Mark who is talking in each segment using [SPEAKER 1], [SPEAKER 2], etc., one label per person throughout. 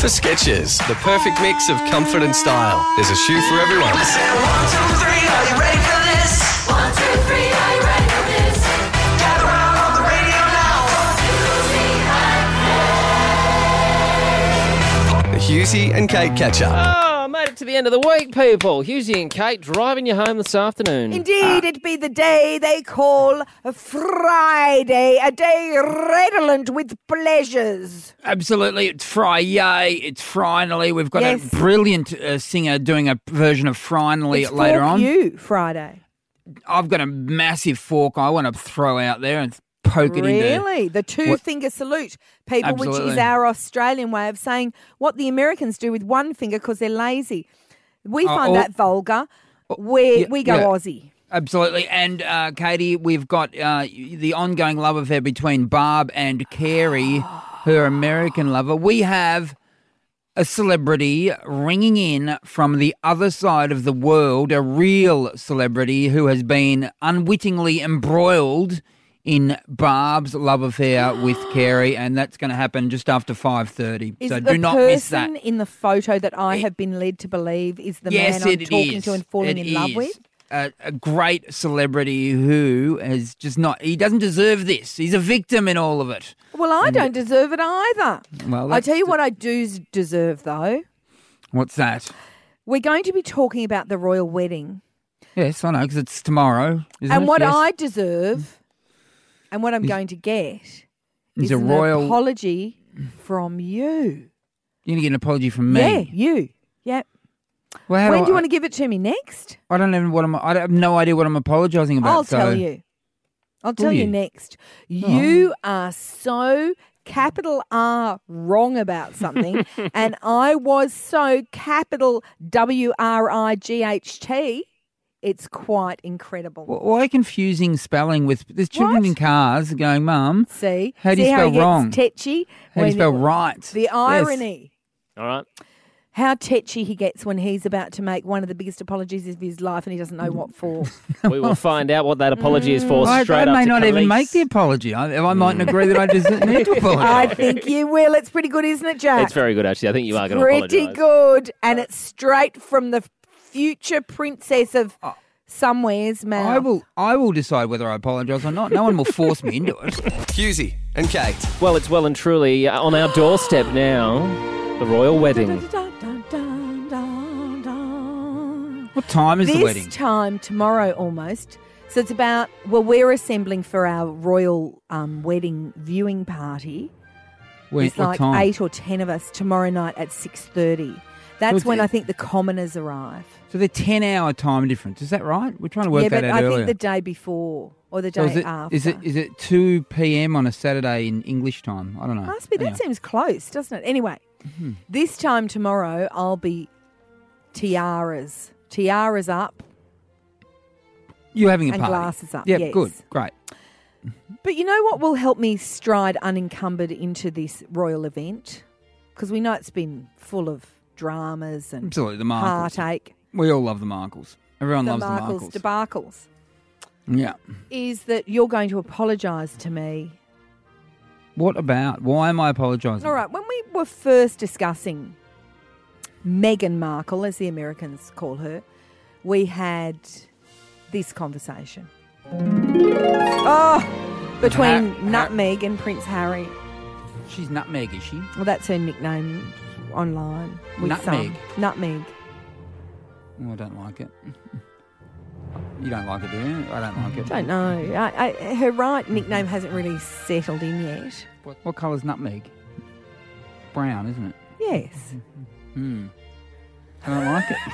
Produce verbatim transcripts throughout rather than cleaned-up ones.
[SPEAKER 1] For Skechers, the perfect mix of comfort and style. There's a shoe for everyone.
[SPEAKER 2] I said one, two, three, are you ready for this? One, two, three, are you ready for this? Gather round on the radio now.
[SPEAKER 1] The Hughesy and Kate Catch-Up.
[SPEAKER 3] Oh, made it to the end of the week, people. Hughesy and Kate driving you home this afternoon.
[SPEAKER 4] Indeed, it be the day they call a Friday, a day redolent with pleasures.
[SPEAKER 5] Absolutely. It's Friday. It's finally. We've got
[SPEAKER 4] Yes.
[SPEAKER 5] a brilliant uh, singer doing a version of Finally
[SPEAKER 4] It's
[SPEAKER 5] later
[SPEAKER 4] Fork
[SPEAKER 5] on.
[SPEAKER 4] You Friday.
[SPEAKER 5] I've got a massive fork I want to throw out there and poke it into.
[SPEAKER 4] Really? The two
[SPEAKER 5] What-
[SPEAKER 4] finger salute, people, which is
[SPEAKER 5] Absolutely.
[SPEAKER 4] our Australian way of saying what the Americans do with one finger because they're lazy. We
[SPEAKER 5] Oh,
[SPEAKER 4] find
[SPEAKER 5] or-
[SPEAKER 4] that vulgar. We
[SPEAKER 5] yeah,
[SPEAKER 4] we go
[SPEAKER 5] yeah.
[SPEAKER 4] Aussie.
[SPEAKER 5] Absolutely. And, uh, Katie, we've got uh, the ongoing love affair between Barb and Carey, her American lover. We have a celebrity ringing in from the other side of the world, a real celebrity who has been unwittingly embroiled in Barb's love affair with Carey, and that's going to happen just after five thirty.
[SPEAKER 4] Is
[SPEAKER 5] So
[SPEAKER 4] the
[SPEAKER 5] do not miss that.
[SPEAKER 4] person in the photo that I have been led to believe is the
[SPEAKER 5] Yes,
[SPEAKER 4] man I'm
[SPEAKER 5] it
[SPEAKER 4] talking
[SPEAKER 5] is.
[SPEAKER 4] to and falling
[SPEAKER 5] It
[SPEAKER 4] in love
[SPEAKER 5] is.
[SPEAKER 4] with?
[SPEAKER 5] A, a great celebrity who has just not, he doesn't deserve this. He's a victim in all of it.
[SPEAKER 4] Well, I don't deserve it either.
[SPEAKER 5] Well,
[SPEAKER 4] I
[SPEAKER 5] that's
[SPEAKER 4] tell you
[SPEAKER 5] the-
[SPEAKER 4] what I do s- deserve, though.
[SPEAKER 5] What's that?
[SPEAKER 4] We're going to be talking about the royal wedding.
[SPEAKER 5] Yes, I know, because it's tomorrow, isn't
[SPEAKER 4] And
[SPEAKER 5] it?
[SPEAKER 4] what
[SPEAKER 5] Yes.
[SPEAKER 4] I deserve and what I'm going to get
[SPEAKER 5] Is
[SPEAKER 4] is
[SPEAKER 5] a
[SPEAKER 4] an
[SPEAKER 5] royal-
[SPEAKER 4] apology from you.
[SPEAKER 5] You're going to get an apology from me.
[SPEAKER 4] Yeah, you. Yep.
[SPEAKER 5] Well, how
[SPEAKER 4] When
[SPEAKER 5] do
[SPEAKER 4] do you
[SPEAKER 5] I,
[SPEAKER 4] want to give it to me next?
[SPEAKER 5] I don't even what I'm. I have no idea what I'm apologising about.
[SPEAKER 4] I'll
[SPEAKER 5] so-
[SPEAKER 4] tell you. I'll tell
[SPEAKER 5] Will
[SPEAKER 4] you
[SPEAKER 5] you?
[SPEAKER 4] next. You are so capital R wrong about something, and I was so capital W R I G H T. It's quite incredible.
[SPEAKER 5] Wh- Why confusing spelling with? There's children
[SPEAKER 4] What?
[SPEAKER 5] in cars going, Mum.
[SPEAKER 4] See?
[SPEAKER 5] How do you
[SPEAKER 4] See
[SPEAKER 5] spell
[SPEAKER 4] how he
[SPEAKER 5] wrong?
[SPEAKER 4] gets tetchy?
[SPEAKER 5] How do you
[SPEAKER 4] when-
[SPEAKER 5] spell right?
[SPEAKER 4] The
[SPEAKER 5] Yes.
[SPEAKER 4] irony.
[SPEAKER 3] All right.
[SPEAKER 4] How tetchy he gets when he's about to make one of the biggest apologies of his life and he doesn't know what for.
[SPEAKER 3] We will find out what that apology is for
[SPEAKER 5] I,
[SPEAKER 3] straight
[SPEAKER 5] I may
[SPEAKER 3] up to
[SPEAKER 5] not even
[SPEAKER 3] Khalees.
[SPEAKER 5] make the apology. I, I mightn't agree that I just need to apologise.
[SPEAKER 4] I think you will. It's pretty good, isn't it, Jack?
[SPEAKER 3] It's very good, actually. I think you are going to
[SPEAKER 4] Pretty
[SPEAKER 3] apologise.
[SPEAKER 4] good. And it's straight from the future princess of somewhere's mouth.
[SPEAKER 5] I will. I will decide whether I apologise or not. No one will force me into it.
[SPEAKER 1] Hughesy and Kate.
[SPEAKER 3] Well, it's well and truly uh, on our doorstep now, the royal wedding.
[SPEAKER 5] What time is
[SPEAKER 4] This
[SPEAKER 5] the wedding?
[SPEAKER 4] time tomorrow almost. So it's about, well, we're assembling for our royal um, wedding viewing party.
[SPEAKER 5] When,
[SPEAKER 4] It's
[SPEAKER 5] what
[SPEAKER 4] like
[SPEAKER 5] time?
[SPEAKER 4] eight or ten of us tomorrow night at six thirty. That's
[SPEAKER 5] it's-
[SPEAKER 4] when I think the commoners arrive.
[SPEAKER 5] So they're ten-hour time difference. Is that right? We're trying to work
[SPEAKER 4] yeah,
[SPEAKER 5] that
[SPEAKER 4] but
[SPEAKER 5] out
[SPEAKER 4] I
[SPEAKER 5] earlier.
[SPEAKER 4] think the day before or the
[SPEAKER 5] So
[SPEAKER 4] day
[SPEAKER 5] is it,
[SPEAKER 4] after.
[SPEAKER 5] is it is it two p.m. on a Saturday in English time? I don't know.
[SPEAKER 4] Must be. That
[SPEAKER 5] Anyhow.
[SPEAKER 4] seems close, doesn't it? Anyway,
[SPEAKER 5] Mm-hmm.
[SPEAKER 4] this time tomorrow I'll be tiaras. Tiaras up
[SPEAKER 5] You're having a
[SPEAKER 4] and
[SPEAKER 5] party.
[SPEAKER 4] glasses up.
[SPEAKER 5] Yeah,
[SPEAKER 4] yes.
[SPEAKER 5] good, great.
[SPEAKER 4] But you know what will help me stride unencumbered into this royal event? Because we know it's been full of dramas and
[SPEAKER 5] Absolutely, the Markles.
[SPEAKER 4] heartache.
[SPEAKER 5] We all love the Markles. Everyone
[SPEAKER 4] The
[SPEAKER 5] loves
[SPEAKER 4] Markles,
[SPEAKER 5] the Markles.
[SPEAKER 4] debacles.
[SPEAKER 5] Yeah.
[SPEAKER 4] Is that you're going to apologise to me.
[SPEAKER 5] What about? Why am I apologising?
[SPEAKER 4] All right, when we were first discussing Meghan Markle, as the Americans call her, we had this conversation. Oh, between
[SPEAKER 5] Ha- ha-
[SPEAKER 4] Nutmeg and Prince Harry.
[SPEAKER 5] She's nutmeg, is she?
[SPEAKER 4] Well, that's her nickname online. With
[SPEAKER 5] Nutmeg?
[SPEAKER 4] Some. Nutmeg.
[SPEAKER 5] Oh, I don't like it. You don't like it, do you? I don't like it.
[SPEAKER 4] Don't know. I, I, her right nickname hasn't really settled in yet.
[SPEAKER 5] What, what colour's nutmeg? Brown, isn't it?
[SPEAKER 4] Yes.
[SPEAKER 5] Hmm. I don't like it.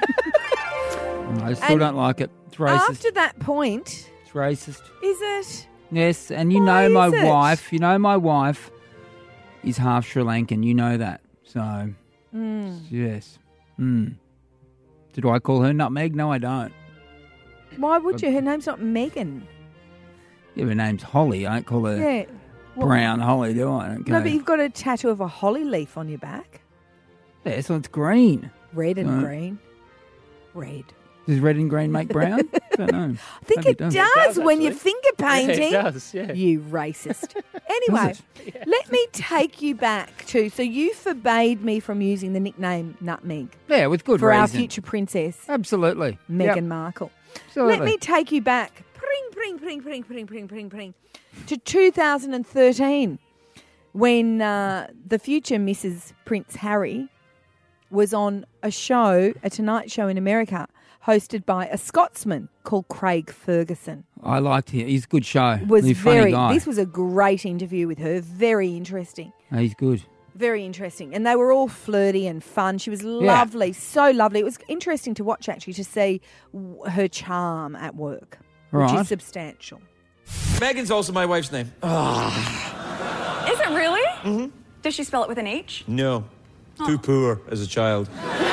[SPEAKER 5] I still
[SPEAKER 4] And
[SPEAKER 5] don't like it. It's racist.
[SPEAKER 4] After that point,
[SPEAKER 5] It's racist.
[SPEAKER 4] is it?
[SPEAKER 5] Yes, and you
[SPEAKER 4] Why
[SPEAKER 5] know my
[SPEAKER 4] is it?
[SPEAKER 5] wife. You know my wife is half Sri Lankan. You know that. So,
[SPEAKER 4] Mm.
[SPEAKER 5] yes. Hmm. Did I call her nutmeg? No, I don't.
[SPEAKER 4] Why would you? Her name's not Megan.
[SPEAKER 5] Yeah, her name's Holly. I don't call her
[SPEAKER 4] Yeah. Well,
[SPEAKER 5] Brown Holly, do I? I don't
[SPEAKER 4] No,
[SPEAKER 5] go-
[SPEAKER 4] but you've got a tattoo of a holly leaf on your back.
[SPEAKER 5] Yeah, so it's green.
[SPEAKER 4] Red and
[SPEAKER 5] Uh,
[SPEAKER 4] green. Red.
[SPEAKER 5] Does red and green make brown? don't know.
[SPEAKER 4] I think
[SPEAKER 5] Maybe
[SPEAKER 4] it does,
[SPEAKER 3] does,
[SPEAKER 4] when you're
[SPEAKER 3] actually.
[SPEAKER 4] finger painting.
[SPEAKER 3] Yeah, it does, yeah.
[SPEAKER 4] You racist. Anyway, let me take you back to. So you forbade me from using the nickname Nutmeg
[SPEAKER 5] Yeah, with good
[SPEAKER 4] for
[SPEAKER 5] reason.
[SPEAKER 4] our future princess,
[SPEAKER 5] Absolutely.
[SPEAKER 4] Meghan
[SPEAKER 5] Yep.
[SPEAKER 4] Markle.
[SPEAKER 5] Absolutely.
[SPEAKER 4] Let me take you back, pring, pring, pring, pring, pring, pring, pring, pring, to two thousand thirteen, when uh, the future Missus Prince Harry was on a show, a Tonight Show in America, hosted by a Scotsman called Craig Ferguson.
[SPEAKER 5] I liked him. He's a good show.
[SPEAKER 4] Was
[SPEAKER 5] He's a funny
[SPEAKER 4] very.
[SPEAKER 5] guy.
[SPEAKER 4] This was a great interview with her. Very interesting.
[SPEAKER 5] Oh, he's good.
[SPEAKER 4] Very interesting. And they were all flirty and fun. She was lovely, so lovely. It was interesting to watch, actually, to see w- her charm at work, which
[SPEAKER 5] Right.
[SPEAKER 4] is substantial.
[SPEAKER 6] Megan's also my wife's name.
[SPEAKER 7] Is it really? Mm-hmm. Does she spell it with an H?
[SPEAKER 6] No. Too poor as a child.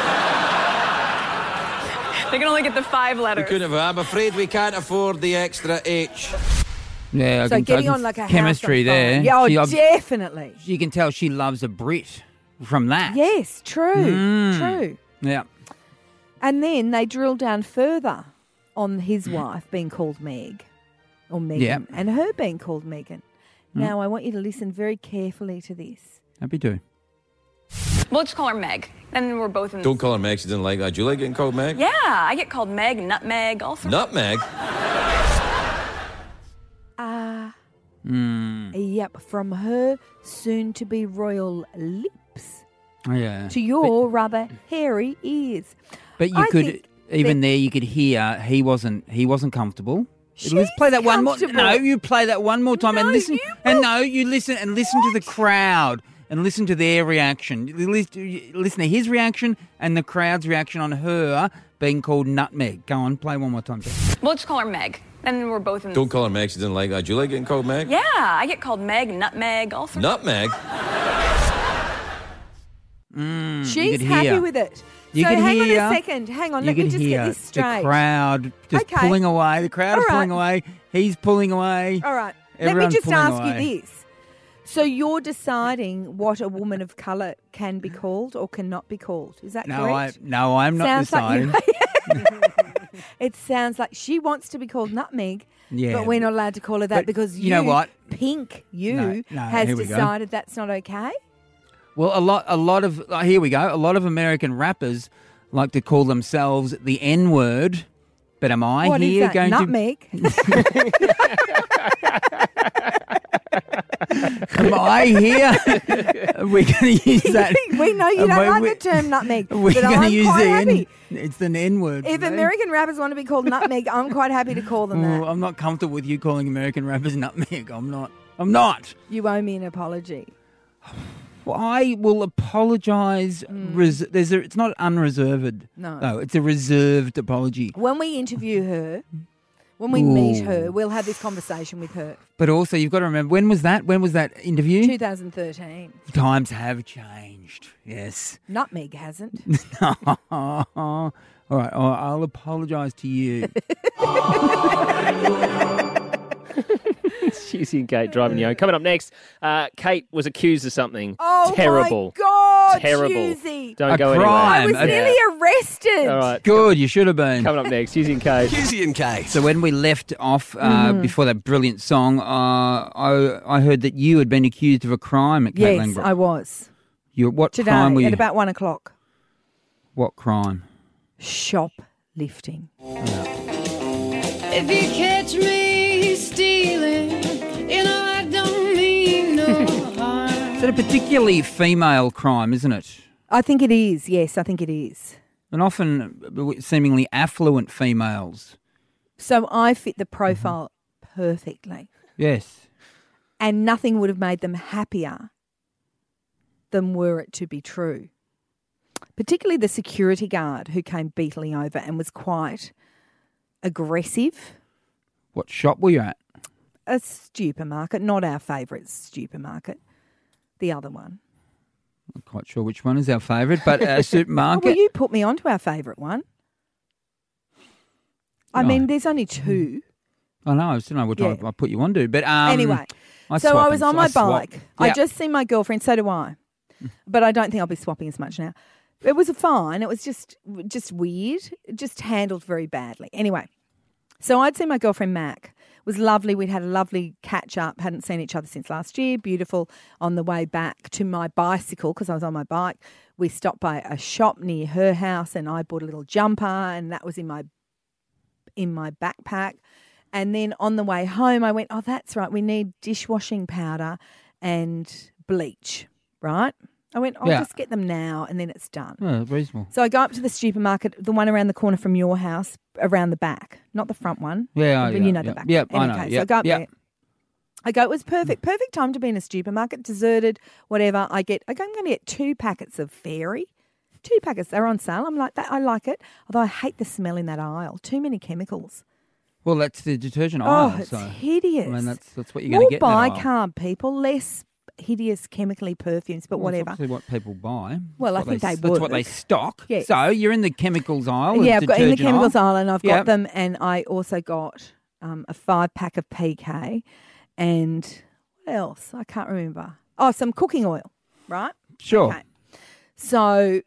[SPEAKER 7] They can only get the five
[SPEAKER 6] We
[SPEAKER 7] letters.
[SPEAKER 6] couldn't have. I'm afraid we can't afford the extra H.
[SPEAKER 5] Yeah, I
[SPEAKER 4] So
[SPEAKER 5] can,
[SPEAKER 4] getting
[SPEAKER 5] I can,
[SPEAKER 4] on like a house
[SPEAKER 5] chemistry
[SPEAKER 4] on fire.
[SPEAKER 5] there.
[SPEAKER 4] Yeah, oh,
[SPEAKER 5] She- I-
[SPEAKER 4] definitely.
[SPEAKER 5] You can tell she loves a Brit from that.
[SPEAKER 4] Yes, true,
[SPEAKER 5] Mm.
[SPEAKER 4] true.
[SPEAKER 5] Yeah.
[SPEAKER 4] And then they drilled down further on his wife being called Meg, or Megan,
[SPEAKER 5] Yeah.
[SPEAKER 4] and her being called Megan. Now, I want you to listen very carefully to this.
[SPEAKER 5] Happy to.
[SPEAKER 7] We'll just call her Meg. Then we're both in.
[SPEAKER 6] Don't call her Meg. She didn't like that. Do you like getting called Meg?
[SPEAKER 7] Yeah, I get called Meg, Nutmeg, all sorts.
[SPEAKER 6] Nutmeg?
[SPEAKER 4] Ah,
[SPEAKER 5] Mm.
[SPEAKER 4] yep, from her soon-to-be royal lips
[SPEAKER 5] Oh, yeah.
[SPEAKER 4] to your rather hairy ears.
[SPEAKER 5] But you
[SPEAKER 4] I
[SPEAKER 5] could
[SPEAKER 4] think
[SPEAKER 5] even
[SPEAKER 4] that-
[SPEAKER 5] there you could hear he wasn't he wasn't comfortable.
[SPEAKER 4] She's
[SPEAKER 5] Let's play that one more.
[SPEAKER 4] comfortable.
[SPEAKER 5] No, you play that one more time and
[SPEAKER 4] No,
[SPEAKER 5] listen.
[SPEAKER 4] you
[SPEAKER 5] And
[SPEAKER 4] will-
[SPEAKER 5] no, you listen and listen to the crowd and listen to their reaction. You Listen you listen to his reaction and the crowd's reaction on her being called Nutmeg. Go on, play one more time. Jeff.
[SPEAKER 7] We'll just call her Meg. Then we're both in.
[SPEAKER 6] Don't call her Meg. She didn't like that. Do you like getting called Meg?
[SPEAKER 7] Yeah, I get called Meg, Nutmeg, all sorts.
[SPEAKER 6] Nutmeg?
[SPEAKER 5] Mm, you
[SPEAKER 4] She's
[SPEAKER 5] could
[SPEAKER 4] happy
[SPEAKER 5] hear.
[SPEAKER 4] with it.
[SPEAKER 5] You
[SPEAKER 4] so
[SPEAKER 5] could
[SPEAKER 4] hang
[SPEAKER 5] hear-
[SPEAKER 4] on a second. Hang on.
[SPEAKER 5] You
[SPEAKER 4] Let me
[SPEAKER 5] could
[SPEAKER 4] just
[SPEAKER 5] hear
[SPEAKER 4] get this straight.
[SPEAKER 5] the crowd just
[SPEAKER 4] Okay.
[SPEAKER 5] pulling away. The crowd
[SPEAKER 4] All
[SPEAKER 5] are pulling
[SPEAKER 4] right.
[SPEAKER 5] away. He's pulling away.
[SPEAKER 4] All right.
[SPEAKER 5] Everyone's
[SPEAKER 4] Let me just
[SPEAKER 5] pulling
[SPEAKER 4] ask
[SPEAKER 5] away.
[SPEAKER 4] you this. So you're deciding what a woman of colour can be called or cannot be called. Is that
[SPEAKER 5] No, I
[SPEAKER 4] correct?
[SPEAKER 5] no, I'm not
[SPEAKER 4] Sounds like
[SPEAKER 5] deciding.
[SPEAKER 4] you- It sounds like she wants to be called Nutmeg,
[SPEAKER 5] Yeah.
[SPEAKER 4] but we're not allowed to call her that
[SPEAKER 5] But
[SPEAKER 4] because
[SPEAKER 5] you know what?
[SPEAKER 4] Pink, you,
[SPEAKER 5] No, no,
[SPEAKER 4] has
[SPEAKER 5] here we go.
[SPEAKER 4] decided that's not okay.
[SPEAKER 5] Well, a lot, a lot of uh, here we go. A lot of American rappers like to call themselves the N word. But am I
[SPEAKER 4] What is
[SPEAKER 5] here
[SPEAKER 4] that?
[SPEAKER 5] going
[SPEAKER 4] Nutmeg?
[SPEAKER 5] to? Am I here? We're going to use that.
[SPEAKER 4] we know you
[SPEAKER 5] Am
[SPEAKER 4] don't
[SPEAKER 5] I-
[SPEAKER 4] like
[SPEAKER 5] we-
[SPEAKER 4] the term nutmeg,
[SPEAKER 5] We're
[SPEAKER 4] but
[SPEAKER 5] going to
[SPEAKER 4] I'm
[SPEAKER 5] use
[SPEAKER 4] quite
[SPEAKER 5] the
[SPEAKER 4] happy.
[SPEAKER 5] N. It's the N word.
[SPEAKER 4] If
[SPEAKER 5] for me.
[SPEAKER 4] American rappers want to be called nutmeg, I'm quite happy to call them
[SPEAKER 5] Ooh,
[SPEAKER 4] that.
[SPEAKER 5] I'm not comfortable with you calling American rappers nutmeg. I'm not. I'm not.
[SPEAKER 4] You owe me an apology.
[SPEAKER 5] Well, I will apologise. Res- there's a, it's not unreserved.
[SPEAKER 4] Mm. No.
[SPEAKER 5] No, it's a reserved apology.
[SPEAKER 4] When we interview her, when we meet
[SPEAKER 5] Ooh.
[SPEAKER 4] her, we'll have this conversation with her.
[SPEAKER 5] But also, you've got to remember, when was that? When was that interview?
[SPEAKER 4] twenty thirteen.
[SPEAKER 5] Times have changed. Yes.
[SPEAKER 4] Nutmeg hasn't.
[SPEAKER 5] All right. I'll, I'll apologise to you.
[SPEAKER 3] Susie and Kate driving you home. Coming up next, uh, Kate was accused of something
[SPEAKER 4] Oh
[SPEAKER 3] terrible.
[SPEAKER 4] my God,
[SPEAKER 3] Terrible.
[SPEAKER 4] Susie.
[SPEAKER 3] Don't
[SPEAKER 5] A
[SPEAKER 3] go
[SPEAKER 5] crime.
[SPEAKER 4] I was
[SPEAKER 5] I'm-
[SPEAKER 4] nearly arrested.
[SPEAKER 3] All right.
[SPEAKER 5] Good. You should have been.
[SPEAKER 3] Coming up next, Susie and Kate.
[SPEAKER 1] Husey and Kate.
[SPEAKER 5] So when we left off uh,
[SPEAKER 4] Mm-hmm.
[SPEAKER 5] before that brilliant song, uh, I I heard that you had been accused of a crime at Kate
[SPEAKER 4] Yes,
[SPEAKER 5] Langbrook.
[SPEAKER 4] I was.
[SPEAKER 5] You, what
[SPEAKER 4] Today
[SPEAKER 5] crime were you?
[SPEAKER 4] at about one o'clock.
[SPEAKER 5] What crime?
[SPEAKER 4] Shoplifting.
[SPEAKER 8] If you catch me stealing, you know I don't mean no harm.
[SPEAKER 5] Is it a particularly female crime, isn't it?
[SPEAKER 4] I think it is. Yes, I think it is.
[SPEAKER 5] And often seemingly affluent females.
[SPEAKER 4] So I fit the profile perfectly.
[SPEAKER 5] Yes.
[SPEAKER 4] And nothing would have made them happier than were it to be true. Particularly the security guard who came beetling over and was quite aggressive.
[SPEAKER 5] What shop were you at?
[SPEAKER 4] A supermarket, not our favourite supermarket, the other one.
[SPEAKER 5] Not quite sure which one is our favourite, but a supermarket.
[SPEAKER 4] Well, you put me onto our favourite one. I
[SPEAKER 5] Oh.
[SPEAKER 4] mean, there's only two.
[SPEAKER 5] I know, I still know which
[SPEAKER 4] Yeah.
[SPEAKER 5] one I put you on to. But um,
[SPEAKER 4] Anyway,
[SPEAKER 5] I
[SPEAKER 4] so
[SPEAKER 5] swap
[SPEAKER 4] I was
[SPEAKER 5] and-
[SPEAKER 4] on my
[SPEAKER 5] I swap.
[SPEAKER 4] bike. I
[SPEAKER 5] Yeah.
[SPEAKER 4] just seen my girlfriend, so do I. But I don't think I'll be swapping as much now. It was fine. It was just just weird. Just handled very badly. Anyway, So I'd seen my girlfriend Mac. It was lovely. We'd had a lovely catch up. Hadn't seen each other since last year. Beautiful. On the way back to my bicycle, because I was on my bike, we stopped by a shop near her house, and I bought a little jumper, and that was in my in my backpack. And then on the way home, I went, oh, that's right. We need dishwashing powder and bleach, right? I went, I'll
[SPEAKER 5] Yeah.
[SPEAKER 4] just get them now, and then it's done.
[SPEAKER 5] Oh, reasonable.
[SPEAKER 4] So I go up to the supermarket, the one around the corner from your house, around the back, not the front one.
[SPEAKER 5] Yeah,
[SPEAKER 4] but
[SPEAKER 5] yeah,
[SPEAKER 4] you know
[SPEAKER 5] yeah.
[SPEAKER 4] the back.
[SPEAKER 5] Yep, I
[SPEAKER 4] Any
[SPEAKER 5] know.
[SPEAKER 4] case, So I
[SPEAKER 5] Yep,
[SPEAKER 4] go up
[SPEAKER 5] yep.
[SPEAKER 4] there. I go, it was perfect. Perfect time to be in a supermarket, deserted, whatever. I get, I go, I'm going to get two packets of Fairy. Two packets. They're on sale. I'm like, that. I like it. Although I hate the smell in that aisle. Too many chemicals.
[SPEAKER 5] Well, that's the detergent
[SPEAKER 4] Oh,
[SPEAKER 5] aisle.
[SPEAKER 4] it's
[SPEAKER 5] so.
[SPEAKER 4] hideous.
[SPEAKER 5] I mean, that's that's what you're going
[SPEAKER 4] More
[SPEAKER 5] to get in that aisle.
[SPEAKER 4] bicarb, people. Less hideous chemically perfumes, but
[SPEAKER 5] Well, it's
[SPEAKER 4] whatever.
[SPEAKER 5] obviously what people buy.
[SPEAKER 4] Well,
[SPEAKER 5] That's
[SPEAKER 4] I
[SPEAKER 5] what
[SPEAKER 4] think they
[SPEAKER 5] That's what
[SPEAKER 4] would.
[SPEAKER 5] they stock.
[SPEAKER 4] Yes.
[SPEAKER 5] So you're in the chemicals aisle.
[SPEAKER 4] Yeah, I've got in the
[SPEAKER 5] detergent
[SPEAKER 4] chemicals
[SPEAKER 5] aisle.
[SPEAKER 4] aisle, and I've got
[SPEAKER 5] Yep.
[SPEAKER 4] them, and I also got um, a five pack of P K, and what else? I can't remember. Oh, some cooking oil, right?
[SPEAKER 5] Sure.
[SPEAKER 4] Okay. So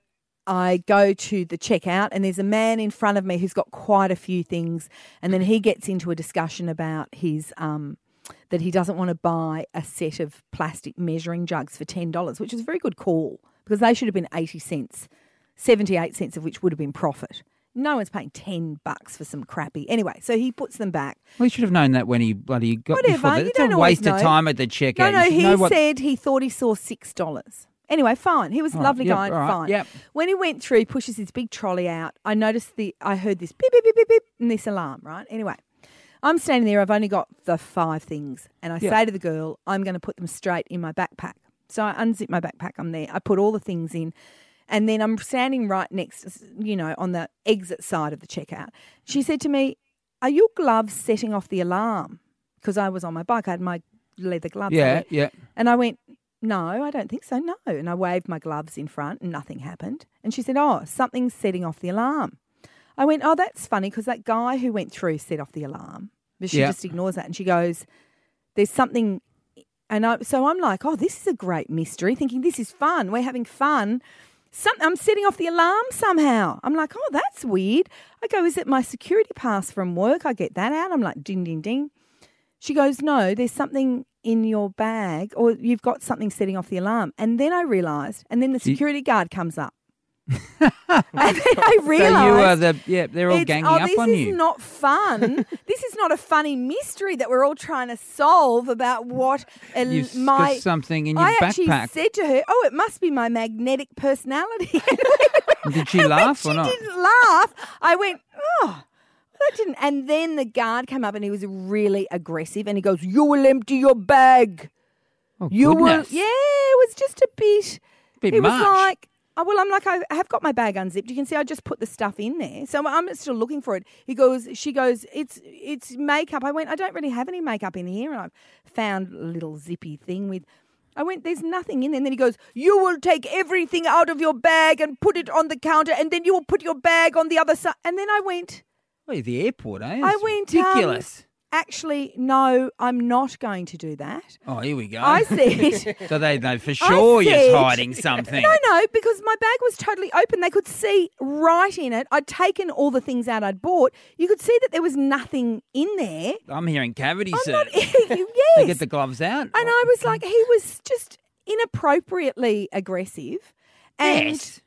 [SPEAKER 4] I go to the checkout, and there's a man in front of me who's got quite a few things, and then he gets into a discussion about his um, that he doesn't want to buy a set of plastic measuring jugs for ten dollars, which is a very good call because they should have been eighty cents, seventy-eight cents of which would have been profit. No one's paying ten bucks for some crappy. Anyway, so he puts them back.
[SPEAKER 5] Well, he should have known that when he bloody got
[SPEAKER 4] Whatever,
[SPEAKER 5] before that.
[SPEAKER 4] you
[SPEAKER 5] It's
[SPEAKER 4] don't
[SPEAKER 5] a
[SPEAKER 4] always
[SPEAKER 5] waste of
[SPEAKER 4] know.
[SPEAKER 5] time at the checkout.
[SPEAKER 4] No, no,
[SPEAKER 5] You should
[SPEAKER 4] he
[SPEAKER 5] know what-
[SPEAKER 4] said he thought he saw six dollars. Anyway, fine. He was a
[SPEAKER 5] All right,
[SPEAKER 4] lovely
[SPEAKER 5] yep,
[SPEAKER 4] guy.
[SPEAKER 5] all right,
[SPEAKER 4] Fine.
[SPEAKER 5] yep.
[SPEAKER 4] When he went through, he pushes his big trolley out. I noticed the. I heard this beep beep beep beep beep and this alarm. Right. Anyway, I'm standing there. I've only got the five things, and I
[SPEAKER 5] Yeah.
[SPEAKER 4] say to the girl, "I'm going to put them straight in my backpack." So I unzip my backpack. I'm there. I put all the things in, and then I'm standing right next, you know, on the exit side of the checkout. She said to me, "Are your gloves setting off the alarm?" Because I was on my bike. I had my leather gloves. I
[SPEAKER 5] Yeah,
[SPEAKER 4] went-
[SPEAKER 5] yeah.
[SPEAKER 4] and I went, no, I don't think so, no. And I waved my gloves in front and nothing happened. And she said, oh, something's setting off the alarm. I went, oh, that's funny because that guy who went through set off the alarm. But she
[SPEAKER 5] Yeah.
[SPEAKER 4] just ignores that. And she goes, there's something. And I, so I'm like, oh, this is a great mystery, thinking this is fun. We're having fun. Some, I'm setting off the alarm somehow. I'm like, oh, that's weird. I go, is it my security pass from work? I get that out. I'm like, ding, ding, ding. She goes, no, there's something in your bag or you've got something setting off the alarm. And then I realised, and then the security guard comes up. and then I realised.
[SPEAKER 5] So you are the yeah. They're all
[SPEAKER 4] it's-
[SPEAKER 5] ganging
[SPEAKER 4] oh,
[SPEAKER 5] up
[SPEAKER 4] this
[SPEAKER 5] on
[SPEAKER 4] is
[SPEAKER 5] you.
[SPEAKER 4] not fun. This is not a funny mystery that we're all trying to solve about what a,
[SPEAKER 5] You've
[SPEAKER 4] my
[SPEAKER 5] got something in your
[SPEAKER 4] I actually
[SPEAKER 5] backpack.
[SPEAKER 4] said to her, "Oh, it must be my magnetic personality."
[SPEAKER 5] Did she
[SPEAKER 4] And when
[SPEAKER 5] laugh
[SPEAKER 4] she
[SPEAKER 5] or not?
[SPEAKER 4] didn't laugh. I went, "Oh, that didn't." And then the guard came up and he was really aggressive, and he goes, "You will empty your bag.
[SPEAKER 5] Oh,
[SPEAKER 4] You
[SPEAKER 5] goodness.
[SPEAKER 4] will." Yeah, it was just a bit.
[SPEAKER 5] Bit
[SPEAKER 4] it was
[SPEAKER 5] much.
[SPEAKER 4] like. Oh, well, I'm like, I have got my bag unzipped. You can see I just put the stuff in there. So I'm still looking for it. He goes, she goes, it's it's makeup. I went, I don't really have any makeup in here. And I found a little zippy thing with, I went, there's nothing in there. And then he goes, you will take everything out of your bag and put it on the counter. And then you will put your bag on the other side. And then I went,
[SPEAKER 5] Well, you're the airport, eh?
[SPEAKER 4] I
[SPEAKER 5] It's
[SPEAKER 4] went, um,
[SPEAKER 5] ridiculous.
[SPEAKER 4] actually, no, I'm not going to do that.
[SPEAKER 5] Oh, here we go.
[SPEAKER 4] I said,
[SPEAKER 5] So they know for sure
[SPEAKER 4] said-
[SPEAKER 5] you're hiding something.
[SPEAKER 4] No, no, because my bag was totally open. They could see right in it. I'd taken all the things out I'd bought. You could see that there was nothing in there.
[SPEAKER 5] I'm hearing cavity
[SPEAKER 4] I'm
[SPEAKER 5] search.
[SPEAKER 4] not, yes.
[SPEAKER 5] They get the gloves out.
[SPEAKER 4] And I was like, he was just inappropriately aggressive. And
[SPEAKER 5] Yes.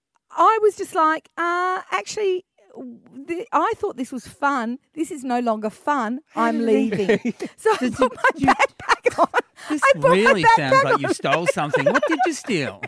[SPEAKER 4] I was just like, uh, actually, the, I thought this was fun. This is no longer fun. I'm leaving. So I put my backpack on.
[SPEAKER 5] This
[SPEAKER 4] I put my
[SPEAKER 5] really sounds
[SPEAKER 4] backpack
[SPEAKER 5] like you
[SPEAKER 4] on.
[SPEAKER 5] stole something. What did you steal?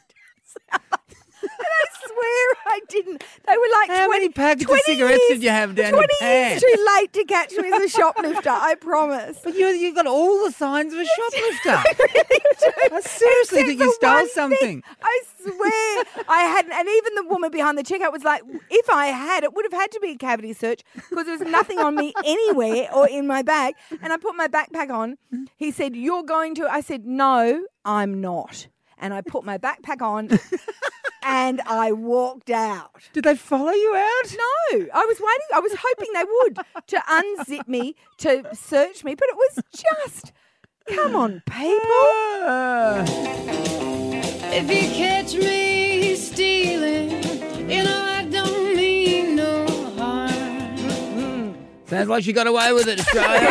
[SPEAKER 4] And I swear I didn't. They were like
[SPEAKER 5] How
[SPEAKER 4] twenty,
[SPEAKER 5] many packets of
[SPEAKER 4] twenty
[SPEAKER 5] cigarettes
[SPEAKER 4] years,
[SPEAKER 5] did you have down your
[SPEAKER 4] twenty years
[SPEAKER 5] pants?
[SPEAKER 4] too late to catch me as a shoplifter, I promise.
[SPEAKER 5] But you you got all the signs of a shoplifter.
[SPEAKER 4] I really do.
[SPEAKER 5] I seriously
[SPEAKER 4] Except
[SPEAKER 5] think you
[SPEAKER 4] for
[SPEAKER 5] stole
[SPEAKER 4] one
[SPEAKER 5] something.
[SPEAKER 4] thing. I swear I hadn't. And even the woman behind the checkout was like, if I had, it would have had to be a cavity search because there was nothing on me anywhere or in my bag. And I put my backpack on. He said, you're going to. I said, no, I'm not. And I put my backpack on and I walked out.
[SPEAKER 5] Did they follow you out?
[SPEAKER 4] No, I was waiting. I was hoping they would to unzip me, to search me, but it was just, come on, people.
[SPEAKER 5] Ah.
[SPEAKER 8] If you catch me stealing, you know I don't mean no harm.
[SPEAKER 5] So Sounds like she got away with it, Australia.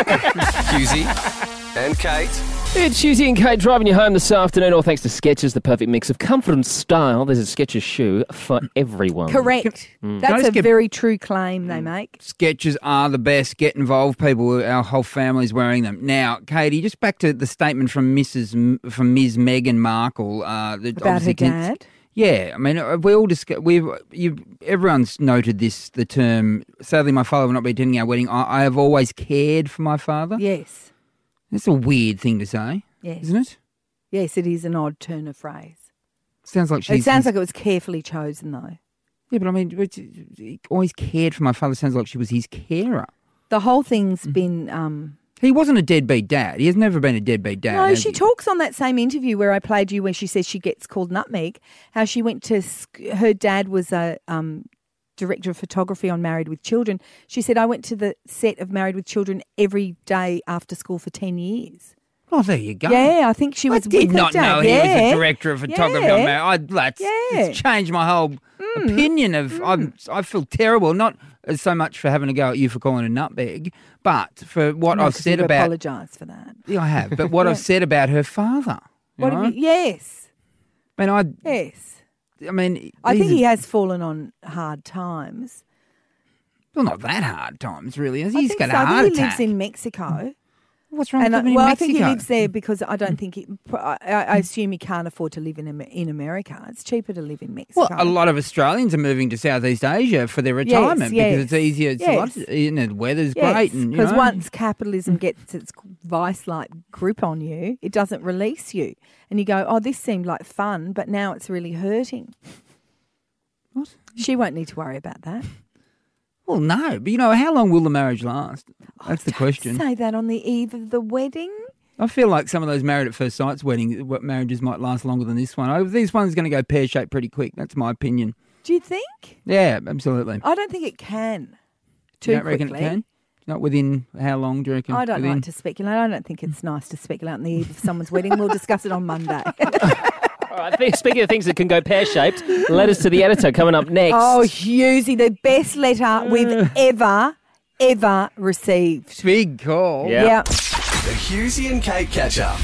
[SPEAKER 1] Husey and Kate.
[SPEAKER 3] It's Husey and Kate driving you home this afternoon, all thanks to Skechers, the perfect mix of comfort and style. There's a Skechers shoe for everyone.
[SPEAKER 4] Correct.
[SPEAKER 5] Can I
[SPEAKER 4] That's
[SPEAKER 5] just
[SPEAKER 4] a
[SPEAKER 5] get-
[SPEAKER 4] very true claim they make.
[SPEAKER 5] Skechers are the best. Get involved, people. Our whole family's wearing them. Now, Katie, just back to the statement from Missus M- from Miz Meghan Markle. Uh, that
[SPEAKER 4] About
[SPEAKER 5] obviously
[SPEAKER 4] her
[SPEAKER 5] can-
[SPEAKER 4] dad?
[SPEAKER 5] Yeah, I mean, uh, we all discuss. We've you. Everyone's noted this. The term. Sadly, my father will not be attending our wedding. I, I have always cared for my father.
[SPEAKER 4] Yes.
[SPEAKER 5] That's a weird thing to say,
[SPEAKER 4] Yes.
[SPEAKER 5] isn't it?
[SPEAKER 4] Yes, it is an odd turn of phrase.
[SPEAKER 5] Sounds like she's.
[SPEAKER 4] It sounds like it was carefully chosen, though.
[SPEAKER 5] Yeah, but I mean, it's- he always cared for my father. Sounds like she was his carer.
[SPEAKER 4] The whole thing's
[SPEAKER 5] Mm-hmm.
[SPEAKER 4] been. Um,
[SPEAKER 5] He wasn't a deadbeat dad. He has never been a deadbeat dad.
[SPEAKER 4] no,
[SPEAKER 5] has
[SPEAKER 4] she
[SPEAKER 5] he?
[SPEAKER 4] talks on that same interview where I played you, where she says she gets called nutmeg. How she went to sc- her dad was a um, director of photography on Married with Children. She said, I went to the set of Married with Children every day after school for ten years.
[SPEAKER 5] Oh, there you go.
[SPEAKER 4] Yeah, I think she was
[SPEAKER 5] I did
[SPEAKER 4] with her
[SPEAKER 5] not
[SPEAKER 4] dad.
[SPEAKER 5] know he
[SPEAKER 4] yeah.
[SPEAKER 5] was a director of photography
[SPEAKER 4] Yeah.
[SPEAKER 5] on Mar- I, that's,
[SPEAKER 4] Yeah.
[SPEAKER 5] it's changed my whole opinion of. I'm, I feel terrible, not as so much for having a go at you for calling a nutmeg, but for what
[SPEAKER 4] No,
[SPEAKER 5] I've
[SPEAKER 4] 'cause
[SPEAKER 5] said
[SPEAKER 4] you've
[SPEAKER 5] about.
[SPEAKER 4] apologised for that.
[SPEAKER 5] Yeah, I have, but what I've said about her father. you
[SPEAKER 4] What
[SPEAKER 5] know?
[SPEAKER 4] have you, yes,
[SPEAKER 5] I mean, I.
[SPEAKER 4] yes.
[SPEAKER 5] I mean,
[SPEAKER 4] I think
[SPEAKER 5] these
[SPEAKER 4] he
[SPEAKER 5] are-
[SPEAKER 4] has fallen on hard times.
[SPEAKER 5] Well, not that hard times, really. Has he?
[SPEAKER 4] I
[SPEAKER 5] He's
[SPEAKER 4] think
[SPEAKER 5] got
[SPEAKER 4] so.
[SPEAKER 5] a
[SPEAKER 4] I
[SPEAKER 5] heart
[SPEAKER 4] think he
[SPEAKER 5] attack.
[SPEAKER 4] lives in Mexico.
[SPEAKER 5] What's wrong
[SPEAKER 4] And
[SPEAKER 5] with
[SPEAKER 4] I,
[SPEAKER 5] living
[SPEAKER 4] well,
[SPEAKER 5] in
[SPEAKER 4] I
[SPEAKER 5] Mexico?
[SPEAKER 4] think he lives there because I don't think he. I, I assume he can't afford to live in Am- in America. It's cheaper to live in Mexico.
[SPEAKER 5] Well, a lot of Australians are moving to Southeast Asia for their retirement
[SPEAKER 4] yes.
[SPEAKER 5] because it's easier. It's a lot,
[SPEAKER 4] Yes.
[SPEAKER 5] you know, the weather's
[SPEAKER 4] Yes,
[SPEAKER 5] great, and you
[SPEAKER 4] because
[SPEAKER 5] know,
[SPEAKER 4] once capitalism gets its vice-like grip on you, it doesn't release you, and you go, "Oh, this seemed like fun, but now it's really hurting."
[SPEAKER 5] What?
[SPEAKER 4] She won't need to worry about that.
[SPEAKER 5] Well, no, but you know, how long will the marriage last? That's the
[SPEAKER 4] Don't
[SPEAKER 5] question.
[SPEAKER 4] Say that on the eve of the wedding.
[SPEAKER 5] I feel like some of those married at first sight's wedding what marriages might last longer than this one. Oh, this one's going to go pear shaped pretty quick. That's my opinion.
[SPEAKER 4] Do you think?
[SPEAKER 5] Yeah, absolutely.
[SPEAKER 4] I don't think it can. Too
[SPEAKER 5] you don't reckon
[SPEAKER 4] quickly.
[SPEAKER 5] it can? Not within how long? Do you reckon?
[SPEAKER 4] I don't
[SPEAKER 5] within?
[SPEAKER 4] like to speculate. I don't think it's nice to speculate on the eve of someone's wedding. We'll discuss it on Monday.
[SPEAKER 3] All right, th- speaking of things that can go pear-shaped, letters to the editor coming up next.
[SPEAKER 4] Oh, Husey, the best letter we've ever, ever received.
[SPEAKER 5] Big call.
[SPEAKER 3] Yeah.
[SPEAKER 4] Yeah.
[SPEAKER 1] The Husey and Kate catch up.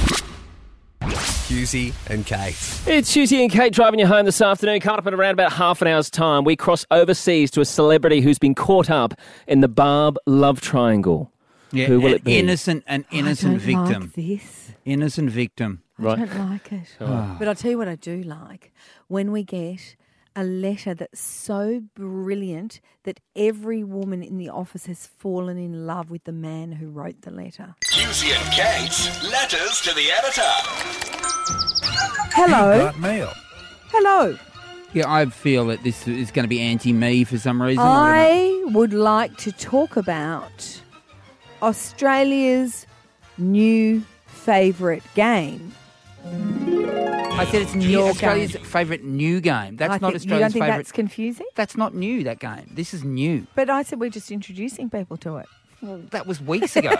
[SPEAKER 1] Husey and Kate.
[SPEAKER 3] It's Husey and Kate driving you home this afternoon. Coming up in around about half an hour's time, we cross overseas to a celebrity who's been caught up in the Barb love triangle.
[SPEAKER 5] Yeah,
[SPEAKER 3] Who will
[SPEAKER 5] an
[SPEAKER 3] it be?
[SPEAKER 5] Innocent, an innocent
[SPEAKER 4] I don't
[SPEAKER 5] victim.
[SPEAKER 4] like this.
[SPEAKER 5] Innocent victim.
[SPEAKER 3] Right.
[SPEAKER 4] I don't like it. But I'll tell you what I do like. When we get a letter that's so brilliant that every woman in the office has fallen in love with the man who wrote the letter.
[SPEAKER 2] Husey and Kate's letters to the editor.
[SPEAKER 4] Hello.
[SPEAKER 6] mail.
[SPEAKER 4] Hello.
[SPEAKER 5] Yeah, I feel that this is going to be anti-me for some reason. I don't know.
[SPEAKER 4] I would like to talk about Australia's new favourite game.
[SPEAKER 5] I said it's new,
[SPEAKER 4] Your
[SPEAKER 5] Australia's
[SPEAKER 4] game.
[SPEAKER 5] favourite new game. That's
[SPEAKER 4] I
[SPEAKER 5] not
[SPEAKER 4] think, you don't
[SPEAKER 5] Australia's
[SPEAKER 4] think
[SPEAKER 5] favourite.
[SPEAKER 4] that's confusing?
[SPEAKER 5] That's not new, that game. This is new.
[SPEAKER 4] But I said we're just introducing people to it.
[SPEAKER 5] Well, that was weeks ago.